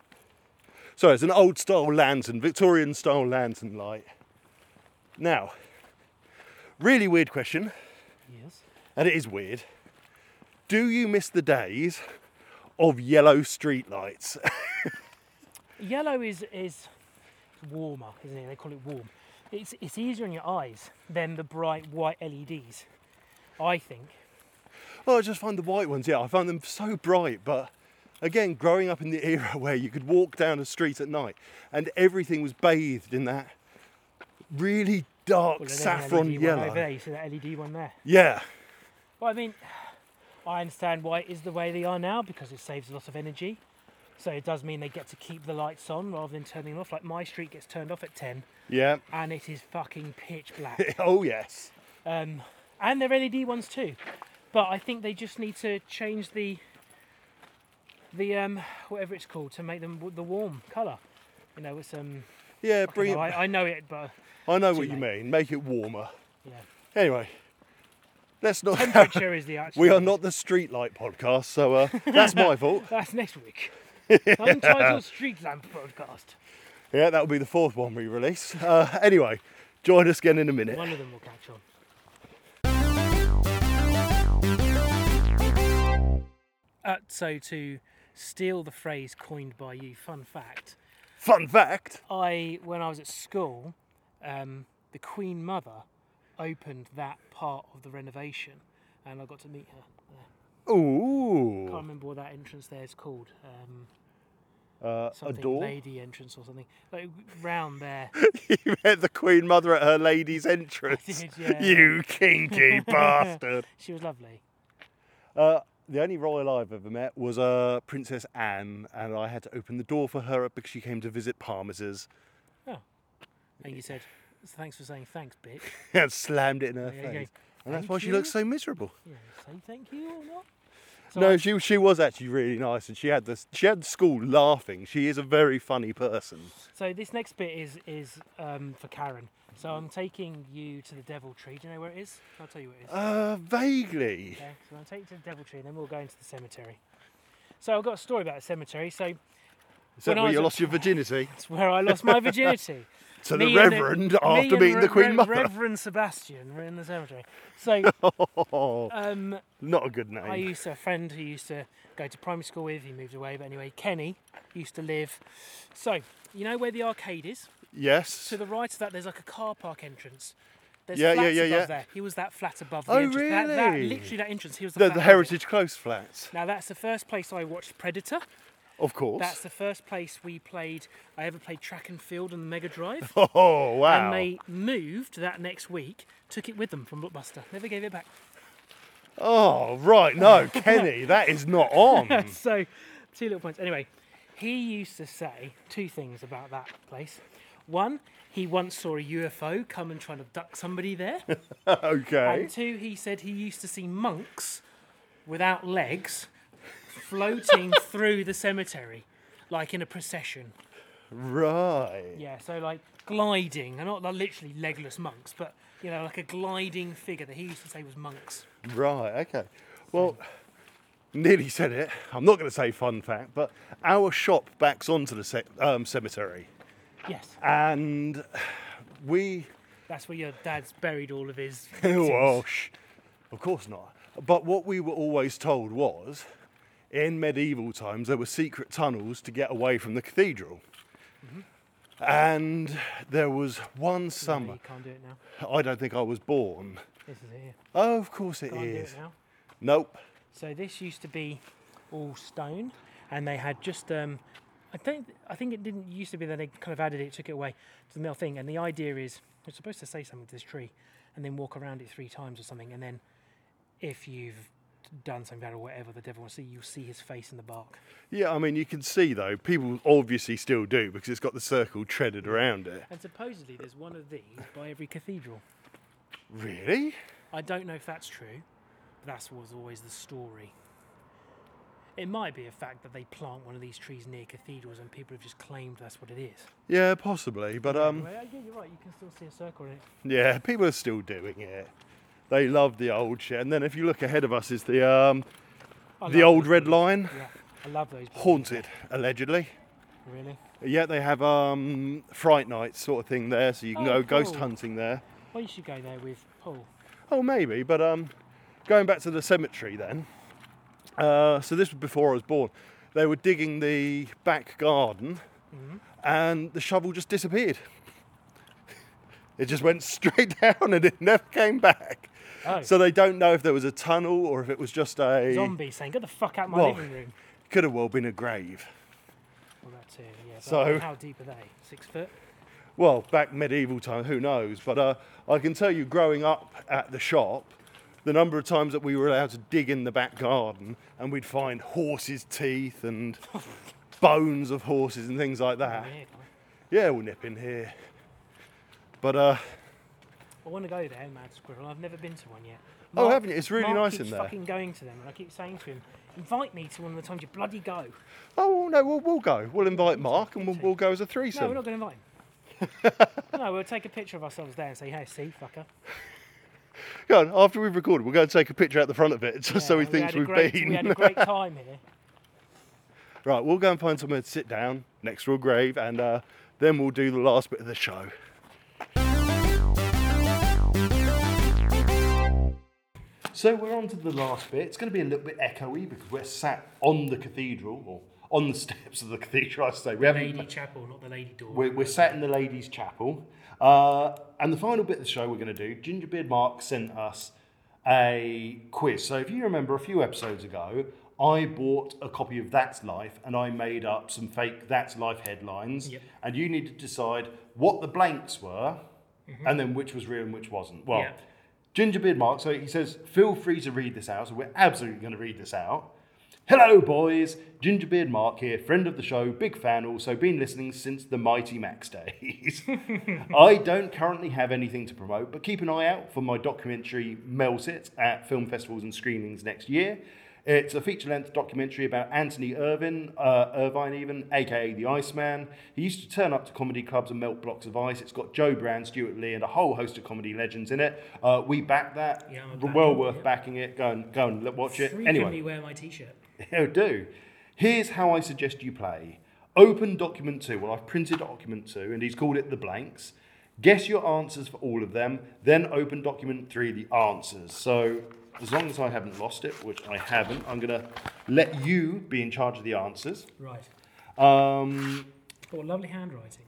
So it's an old style lantern, Victorian style lantern light. Now, really weird question, Yes. and it is weird. Do you miss the days of yellow street lights? Yellow is warmer, isn't it? They call it warm. It's easier on your eyes than the bright white LEDs, I think. Well, I just find the white ones, yeah, I find them so bright, but again, growing up in the era where you could walk down a street at night and everything was bathed in that really dark Well, there's an saffron LED one yellow. over there. You see that LED one there? Yeah, Well, I mean, I understand why it is the way they are now because it saves a lot of energy. So it does mean they get to keep the lights on rather than turning them off. Like my street gets turned off at 10 yeah. and it is fucking pitch black. Oh, yes. And they're LED ones too. But I think they just need to change the whatever it's called to make them the warm colour. You know, it's Yeah, I, bring know, it. I know it, but I know too what you late. mean. Make it warmer. yeah. Anyway, Let's not. Temperature is the actual. We are not the Streetlight podcast, so that's my fault. That's next week. Untitled Street Lamp podcast. Yeah, that'll be the fourth one we release. Anyway, join us again in a minute. One of them will catch on. So to steal the phrase coined by you, fun fact. Fun fact. When I was at school, the Queen Mother opened that part of the renovation, and I got to meet her there. Ooh. Can't remember what that entrance there is called. A Something door? lady entrance or something. Like round there. You met the Queen Mother at her lady's entrance. I did, yeah. You kinky bastard. She was lovely. The only royal I've ever met was Princess Anne, and I had to open the door for her because she came to visit Parmeses. Oh. And you said, thanks for saying thanks, bitch. And slammed it in her Yeah, you go, face. And that's "Thank why she you." looks so miserable. Yeah, say thank you or not? So No, I- she was actually really nice, and she had the school laughing. She is a very funny person. So this next bit is for Karen. So I'm taking you to the Devil Tree. Do you know where it is? I'll tell you where it is. Vaguely. Okay, so I'll take you to the Devil Tree and then we'll go into the cemetery. So I've got a story about the cemetery. So Is that When I where was you at- lost your virginity? it's where I lost my virginity. To the Me and Reverend me after and meeting the Queen Mother. Reverend Sebastian were in the cemetery. So Oh, not a good name. I used to, a friend who used to go to primary school with, he moved away, but anyway, Kenny used to live. So, you know where the arcade is? Yes. To the right of that, there's like a car park entrance. There's Yeah, flats yeah, above yeah. there. He was that flat above the Oh, entrance. That really? literally that entrance. He was the, The flat above it. Heritage Close flats. Now that's the first place I watched Predator. Of course. That's the first place I ever played track and field on the Mega Drive. Oh, wow. And they moved that next week, took it with them from Blockbuster. Never gave it back. Oh, right. No, Kenny, that is not on. So, 2 little points. Anyway, he used to say 2 things about that place. One, he once saw a UFO come and try to abduct somebody there. Okay. And 2, he said he used to see monks without legs floating through the cemetery, like in a procession. Right. Yeah, so like gliding, and not like literally legless monks, but you know, like a gliding figure that he used to say was monks. Right, okay. Well, nearly said it. I'm not going to say fun fact, but our shop backs onto the cemetery. Yes, And we... that's where your dad's buried all of his. well, of course not. But what we were always told was, in medieval times, there were secret tunnels to get away from the cathedral. And there was one No, summer, you can't do it now. I don't think I was born. This is it here. Oh, of course it Can't do is. it now. Nope. So this used to be all stone, and they had just I think it didn't used to be that they kind of added it, took it away to the middle thing. And the idea is you're supposed to say something to this tree, and then walk around it 3 times or something, and then if you've done something bad or whatever, the devil will see, you'll see his face in the bark. Yeah, I mean, you can see though, people obviously still do because it's got the circle treaded around it. And supposedly there's one of these by every cathedral. Really? I don't know if that's true, but that was always the story. It might be a fact that they plant one of these trees near cathedrals and people have just claimed that's what it is. Yeah, possibly. But Well, yeah, you're right, you can still see a circle in it. yeah, people are still doing it. They love the old shit. And then if you look ahead of us is the I the love old those red buildings. line, Yeah, I love those. buildings. haunted allegedly. Really? Yeah, they have fright nights sort of thing there, so you can Oh, go ghost cool. hunting there. Well, you should go there with Paul. Oh, maybe, but going back to the cemetery then. So this was before I was born. They were digging the back garden, and the shovel just disappeared. It just went straight down, and it never came back. Oh, So they don't know if there was a tunnel or if it was just a. zombie saying, "Get the fuck out of my Well, living room." Could have well been a grave. Well, that too. Yeah. But So- how deep are they? 6 foot. Well, back medieval time, who knows? But I can tell you, growing up at the shop, the number of times that we were allowed to dig in the back garden and we'd find horses' teeth and bones of horses and things like that. Weird. Yeah, we'll nip in here. But I want to go there, Mad Squirrel. I've never been to one yet. Oh, haven't you? It's really Mark nice keeps in there. fucking going to them, and I keep saying to him, "Invite me to one of the times you bloody go." oh no, we'll go. We'll invite Mark and we'll go as a threesome. No, we're not going to invite him. No, we'll take a picture of ourselves there and say, "Hey, see, fucker." Go on, after we've recorded, we'll go and take a picture at the front of it, just so he thinks we've been. We had a great time here. Right, we'll go and find somewhere to sit down next to a grave, and then we'll do the last bit of the show. So we're on to the last bit. It's going to be a little bit echoey because we're sat on the cathedral, or on the steps of the cathedral, I say. The lady chapel, not the lady door. We're sat in the ladies' chapel. And the final bit of the show we're going to do, Gingerbeard Mark sent us a quiz. So if you remember a few episodes ago, I bought a copy of That's Life and I made up some fake That's Life headlines. Yep. And you need to decide what the blanks were and then which was real and which wasn't. Well, Gingerbeard Mark, so he says, feel free to read this out. So we're absolutely going to read this out. Hello, boys. Gingerbeard Mark here, friend of the show, big fan, also been listening since the Mighty Max days. I don't currently have anything to promote, but keep an eye out for my documentary Melsit at film festivals and screenings next year. It's a feature-length documentary about Anthony Irvine, aka the Iceman. He used to turn up to comedy clubs and melt blocks of ice. It's got Joe Brand, Stuart Lee, and a whole host of comedy legends in it. We back that. Yeah, well worth backing it. Go and watch it. Frequently Anyway, wear my t-shirt. It'll do. Here's how I suggest you play. Open document 2. Well, I've printed document 2, and he's called it the blanks. Guess your answers for all of them. Then open document 3, the answers. So as long as I haven't lost it, which I haven't, I'm going to let you be in charge of the answers. Right. Oh, Lovely handwriting.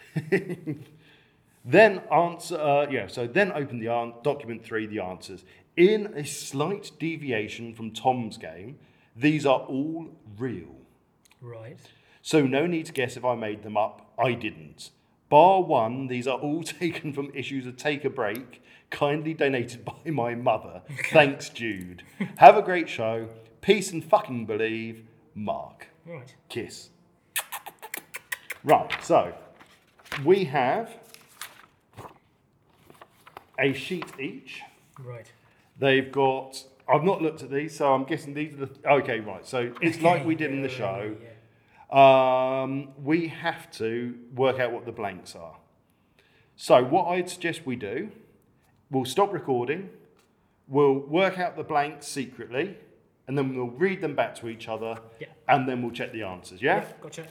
Then then open the document 3, the answers. In a slight deviation from Tom's game, these are all real. Right. So no need to guess if I made them up. I didn't. Bar one, these are all taken from issues of Take a Break, kindly donated by my mother. Thanks, Jude. Have a great show. Peace and fucking believe, Mark. Right. Kiss. Right, so we have a sheet each. Right. They've got, I've not looked at these, so I'm guessing these are the, okay, right. So it's like we did in the show. We have to work out what the blanks are. So what I'd suggest we do, we'll stop recording, we'll work out the blanks secretly, and then we'll read them back to each other, and then we'll check the answers, yeah? Gotcha,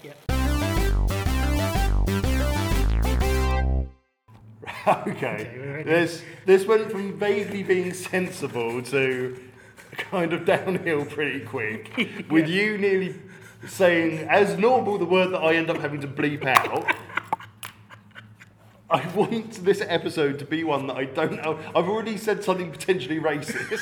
Okay. This went from vaguely being sensible to kind of downhill pretty quick, with you nearly saying, as normal, the word that I end up having to bleep out. I want this episode to be one that I don't know. I've already said something potentially racist.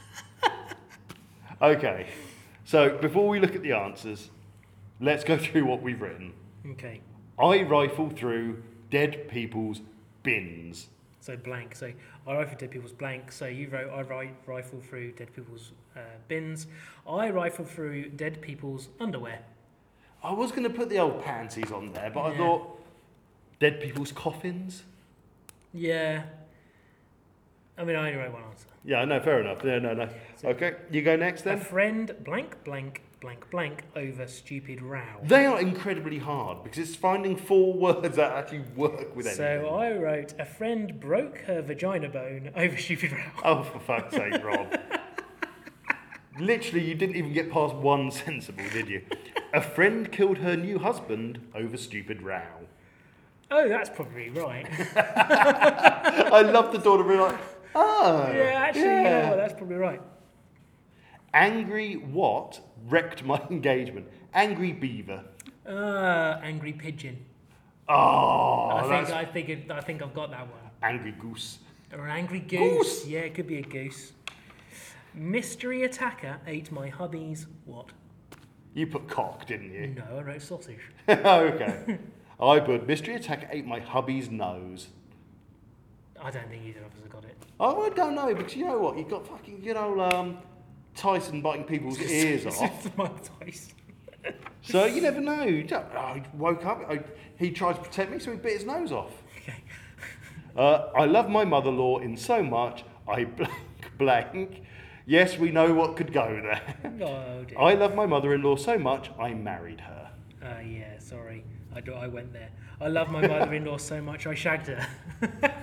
Okay, so before we look at the answers, let's go through what we've written. Okay. I rifle through dead people's bins. So blank. So I rifle dead people's blank. So you wrote I rifle through dead people's bins. I rifle through dead people's underwear. I was going to put the old panties on there, but I thought dead people's coffins. Yeah. I mean, I only wrote one answer. Yeah, no, fair enough. Yeah, no. So okay, you go next then. A friend blank over stupid row. They are incredibly hard because it's finding 4 words that actually work with anything. So I wrote, a friend broke her vagina bone over stupid row. Oh, for fuck's sake, Rob. Literally, you didn't even get past one sensible, did you? A friend killed her new husband over stupid row. Oh, that's probably right. I love the thought of being like, oh. Yeah, actually, you know what, that's probably right. Angry what wrecked my engagement? Angry beaver. Angry pigeon. Oh, I think I've got that one. Angry goose. Or an angry goose. Yeah, it could be a goose. Mystery attacker ate my hubby's what? You put cock, didn't you? No, I wrote sausage. Okay. I put mystery attacker ate my hubby's nose. I don't think either of us have got it. Oh, I don't know, because you know what? You've got fucking good old Tyson biting people's ears off. Mike Tyson. So you never know. I woke up, he tried to protect me, so he bit his nose off. Okay. I love my mother-in-law in so much, I blank. Yes, we know what could go there. Oh dear. I love my mother-in-law so much, I married her. Yeah, sorry. I went there. I love my mother-in-law so much, I shagged her.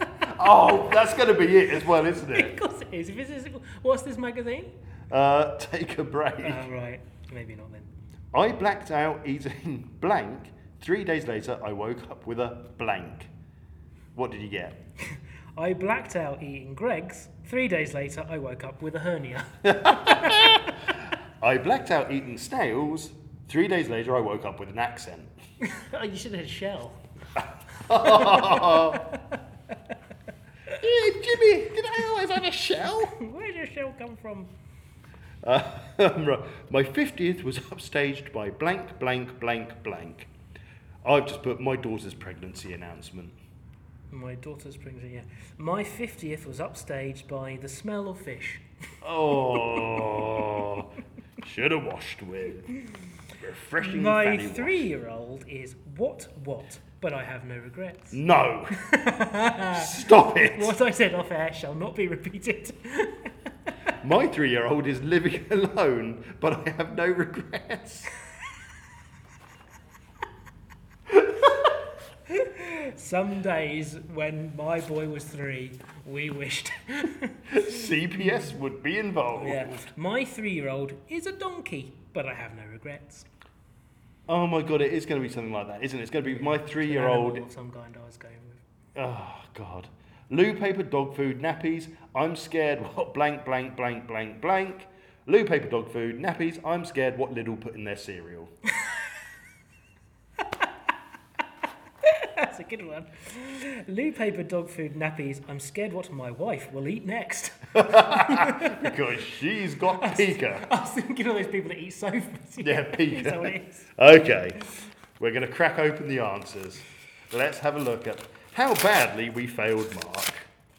Oh, that's going to be it as well, isn't Of it? course it is. If this is, what's this magazine? Take a break. Oh, right. Maybe not then. I blacked out eating blank. 3 days later, I woke up with a blank. What did you get? I blacked out eating Greggs. 3 days later, I woke up with a hernia. I blacked out eating snails. 3 days later, I woke up with an accent. Oh, you should have had Shell. Yeah, Jimmy, did I always have a shell? Where did your shell come from? Right. My 50th was upstaged by blank, blank, blank, blank. I've just put my daughter's pregnancy announcement. My daughter's pregnant, yeah. My 50th was upstaged by the smell of fish. Oh, should have washed with refreshing My fanny wash. 3-year-old is what, but I have no regrets. No. Stop it. What I said off air shall not be repeated. My 3-year-old is living alone, but I have no regrets. Some days when my boy was 3, we wished. CPS would be involved. Yeah. My 3-year-old is a donkey, but I have no regrets. Oh my God, it is going to be something like that, isn't it? It's going to be my 3-year-old. Animal of some kind I was going with. Oh God. Loo paper, dog food, nappies. I'm scared what blank, blank, blank, blank, blank. Loo paper, dog food, nappies. I'm scared what Lidl put in their cereal. That's a good one. Loo paper, dog food, nappies. I'm scared what my wife will eat next. Because she's got pica. I was thinking of those people that eat sofas. Yeah, Is that pica. what it is? Okay, we're going to crack open the answers. Let's have a look at how badly we failed Mark.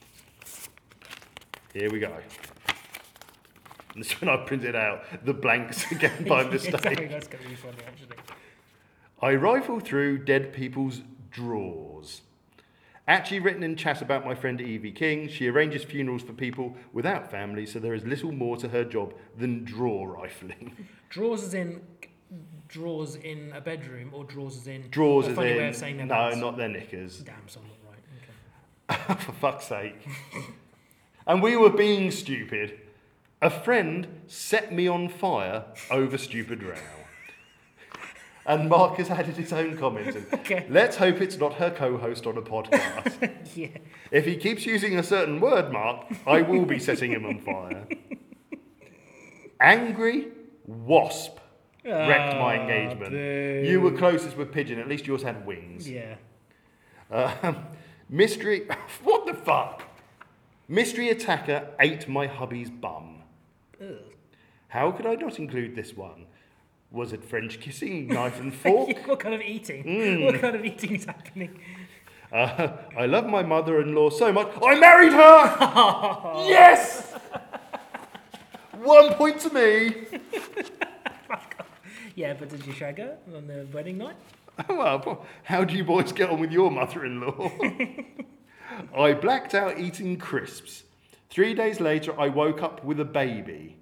Here we go. And this is when I printed out the blanks again by mistake. Sorry, that's going to be funny, actually. I rifle through dead people's drawers. Actually written in chat about my friend Evie King, she arranges funerals for people without families, so there is little more to her job than drawer rifling. Drawers as in drawers in a bedroom, or drawers as in Drawers a as funny in, way of saying their no, butts? not their knickers. Damn, so I'm not right. Okay. For fuck's sake. And we were being stupid. A friend set me on fire over stupid row. And Mark has added his own comments. Okay. Let's hope it's not her co-host on a podcast. Yeah. If he keeps using a certain word, Mark, I will be setting him on fire. Angry wasp wrecked my engagement. Boo. You were closest with pigeon. At least yours had wings. Yeah. Mystery... What the fuck? Mystery attacker ate my hubby's bum. Ugh. How could I not include this one? Was it French kissing, knife and fork? What kind of eating? What kind of eating is happening? I love my mother-in-law so much. I married her! Yes! 1 point to me. Yeah, but did you shag her on the wedding night? Well, how do you boys get on with your mother-in-law? I blacked out eating crisps. 3 days later, I woke up with a baby.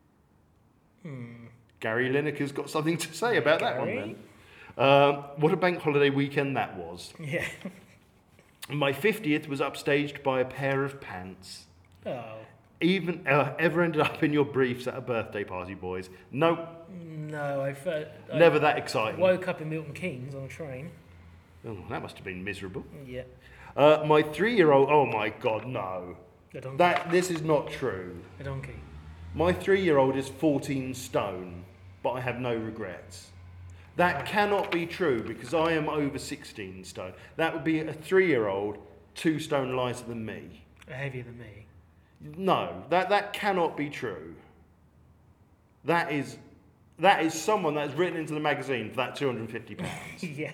Gary Lineker's got something to say about that one Gary? then. What a bank holiday weekend that was. Yeah. My 50th was upstaged by a pair of pants. Oh. Even ever ended up in your briefs at a birthday party, boys? Nope, No, I never that exciting. woke up in Milton Keynes on a train. Oh, that must have been miserable. Yeah. My 3-year-old, oh my God, no. A donkey. This is not true. A donkey. My 3-year-old is 14 stone, but I have no regrets. That cannot be true because I am over 16 stone. That would be a 3-year-old 2 stone lighter than me. Heavier than me. No, that cannot be true. That is someone that's written into the magazine for that £250. Yeah.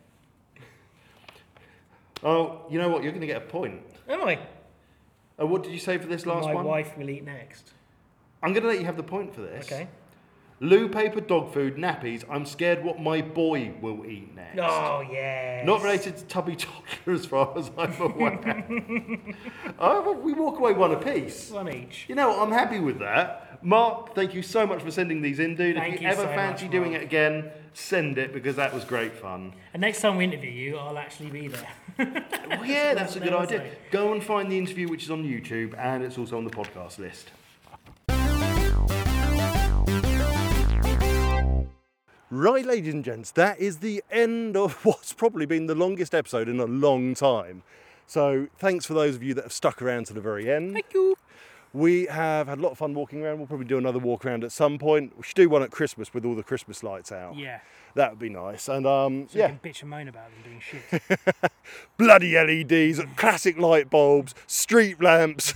Oh, you know what? You're going to get a point. Am I? What did you say for this last My one? wife will eat next. I'm going to let you have the point for this. Okay. Loo paper, dog food, nappies. I'm scared what my boy will eat next. Oh, yeah. Not related to Tubby Toddler as far as I'm aware. We walk away one apiece. One each. You know, I'm happy with that. Mark, thank you so much for sending these in, dude. Thank if you you ever so fancy much, doing Mark. it again, send it because that was great fun. And next time we interview you, I'll actually be there. Well, yeah, that's a good Never idea. say. Go and find the interview, which is on YouTube, and it's also on the podcast list. Right, ladies and gents, that is the end of what's probably been the longest episode in a long time. So thanks for those of you that have stuck around to the very end. Thank you. We have had a lot of fun walking around. We'll probably do another walk around at some point. We should do one at Christmas with all the Christmas lights out. Yeah. That would be nice. And So yeah, you can bitch and moan about them doing shit. bloody LEDs, classic light bulbs, street lamps.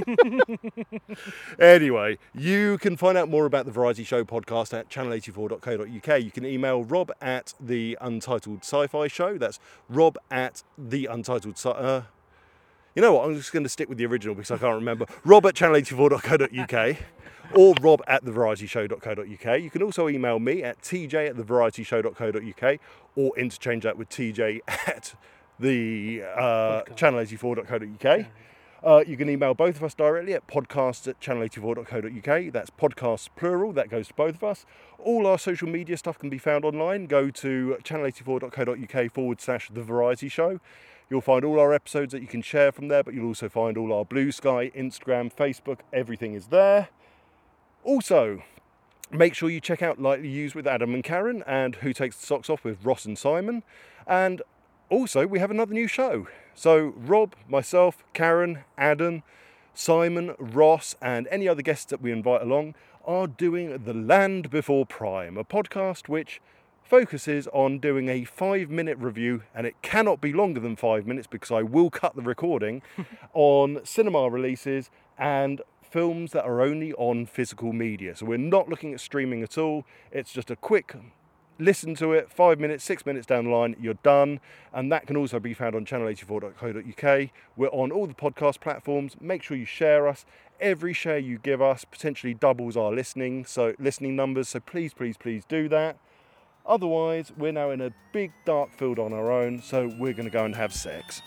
Anyway, you can find out more about the Variety Show podcast at channel84.co.uk. You can email Rob at the Untitled Sci-Fi Show. That's Rob at the Untitled you know what, I'm just going to stick with the original because I can't remember. Rob at channel84.co.uk or rob at thevarietyshow.co.uk. You can also email me at tj at thevarietyshow.co.uk or interchange that with tj at the channel84.co.uk. You can email both of us directly at podcasts at channel84.co.uk. That's podcasts plural, that goes to both of us. All our social media stuff can be found online. Go to channel84.co.uk/The Variety Show. You'll find all our episodes that you can share from there, but you'll also find all our Blue Sky, Instagram, Facebook, everything is there. Also, make sure you check out Lightly Used with Adam and Karen and Who Takes the Socks Off with Ross and Simon. And also, we have another new show. So Rob, myself, Karen, Adam, Simon, Ross, and any other guests that we invite along are doing The Land Before Prime, a podcast which focuses on doing a 5-minute review, and it cannot be longer than 5 minutes because I will cut the recording, on cinema releases and films that are only on physical media. So we're not looking at streaming at all. It's just a quick listen to it, 5 minutes, 6 minutes down the line, you're done. And that can also be found on channel84.co.uk. We're on all the podcast platforms. Make sure you share us. Every share you give us potentially doubles our listening numbers. So please, please, please do that. Otherwise, we're now in a big dark field on our own, so we're going to go and have sex.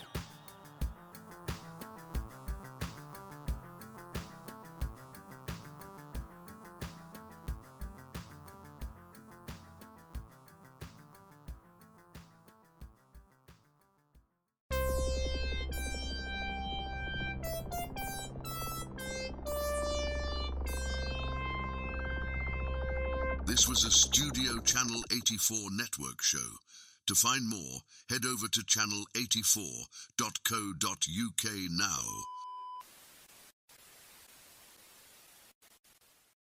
This was a Studio Channel 84 network show. To find more, head over to channel84.co.uk now.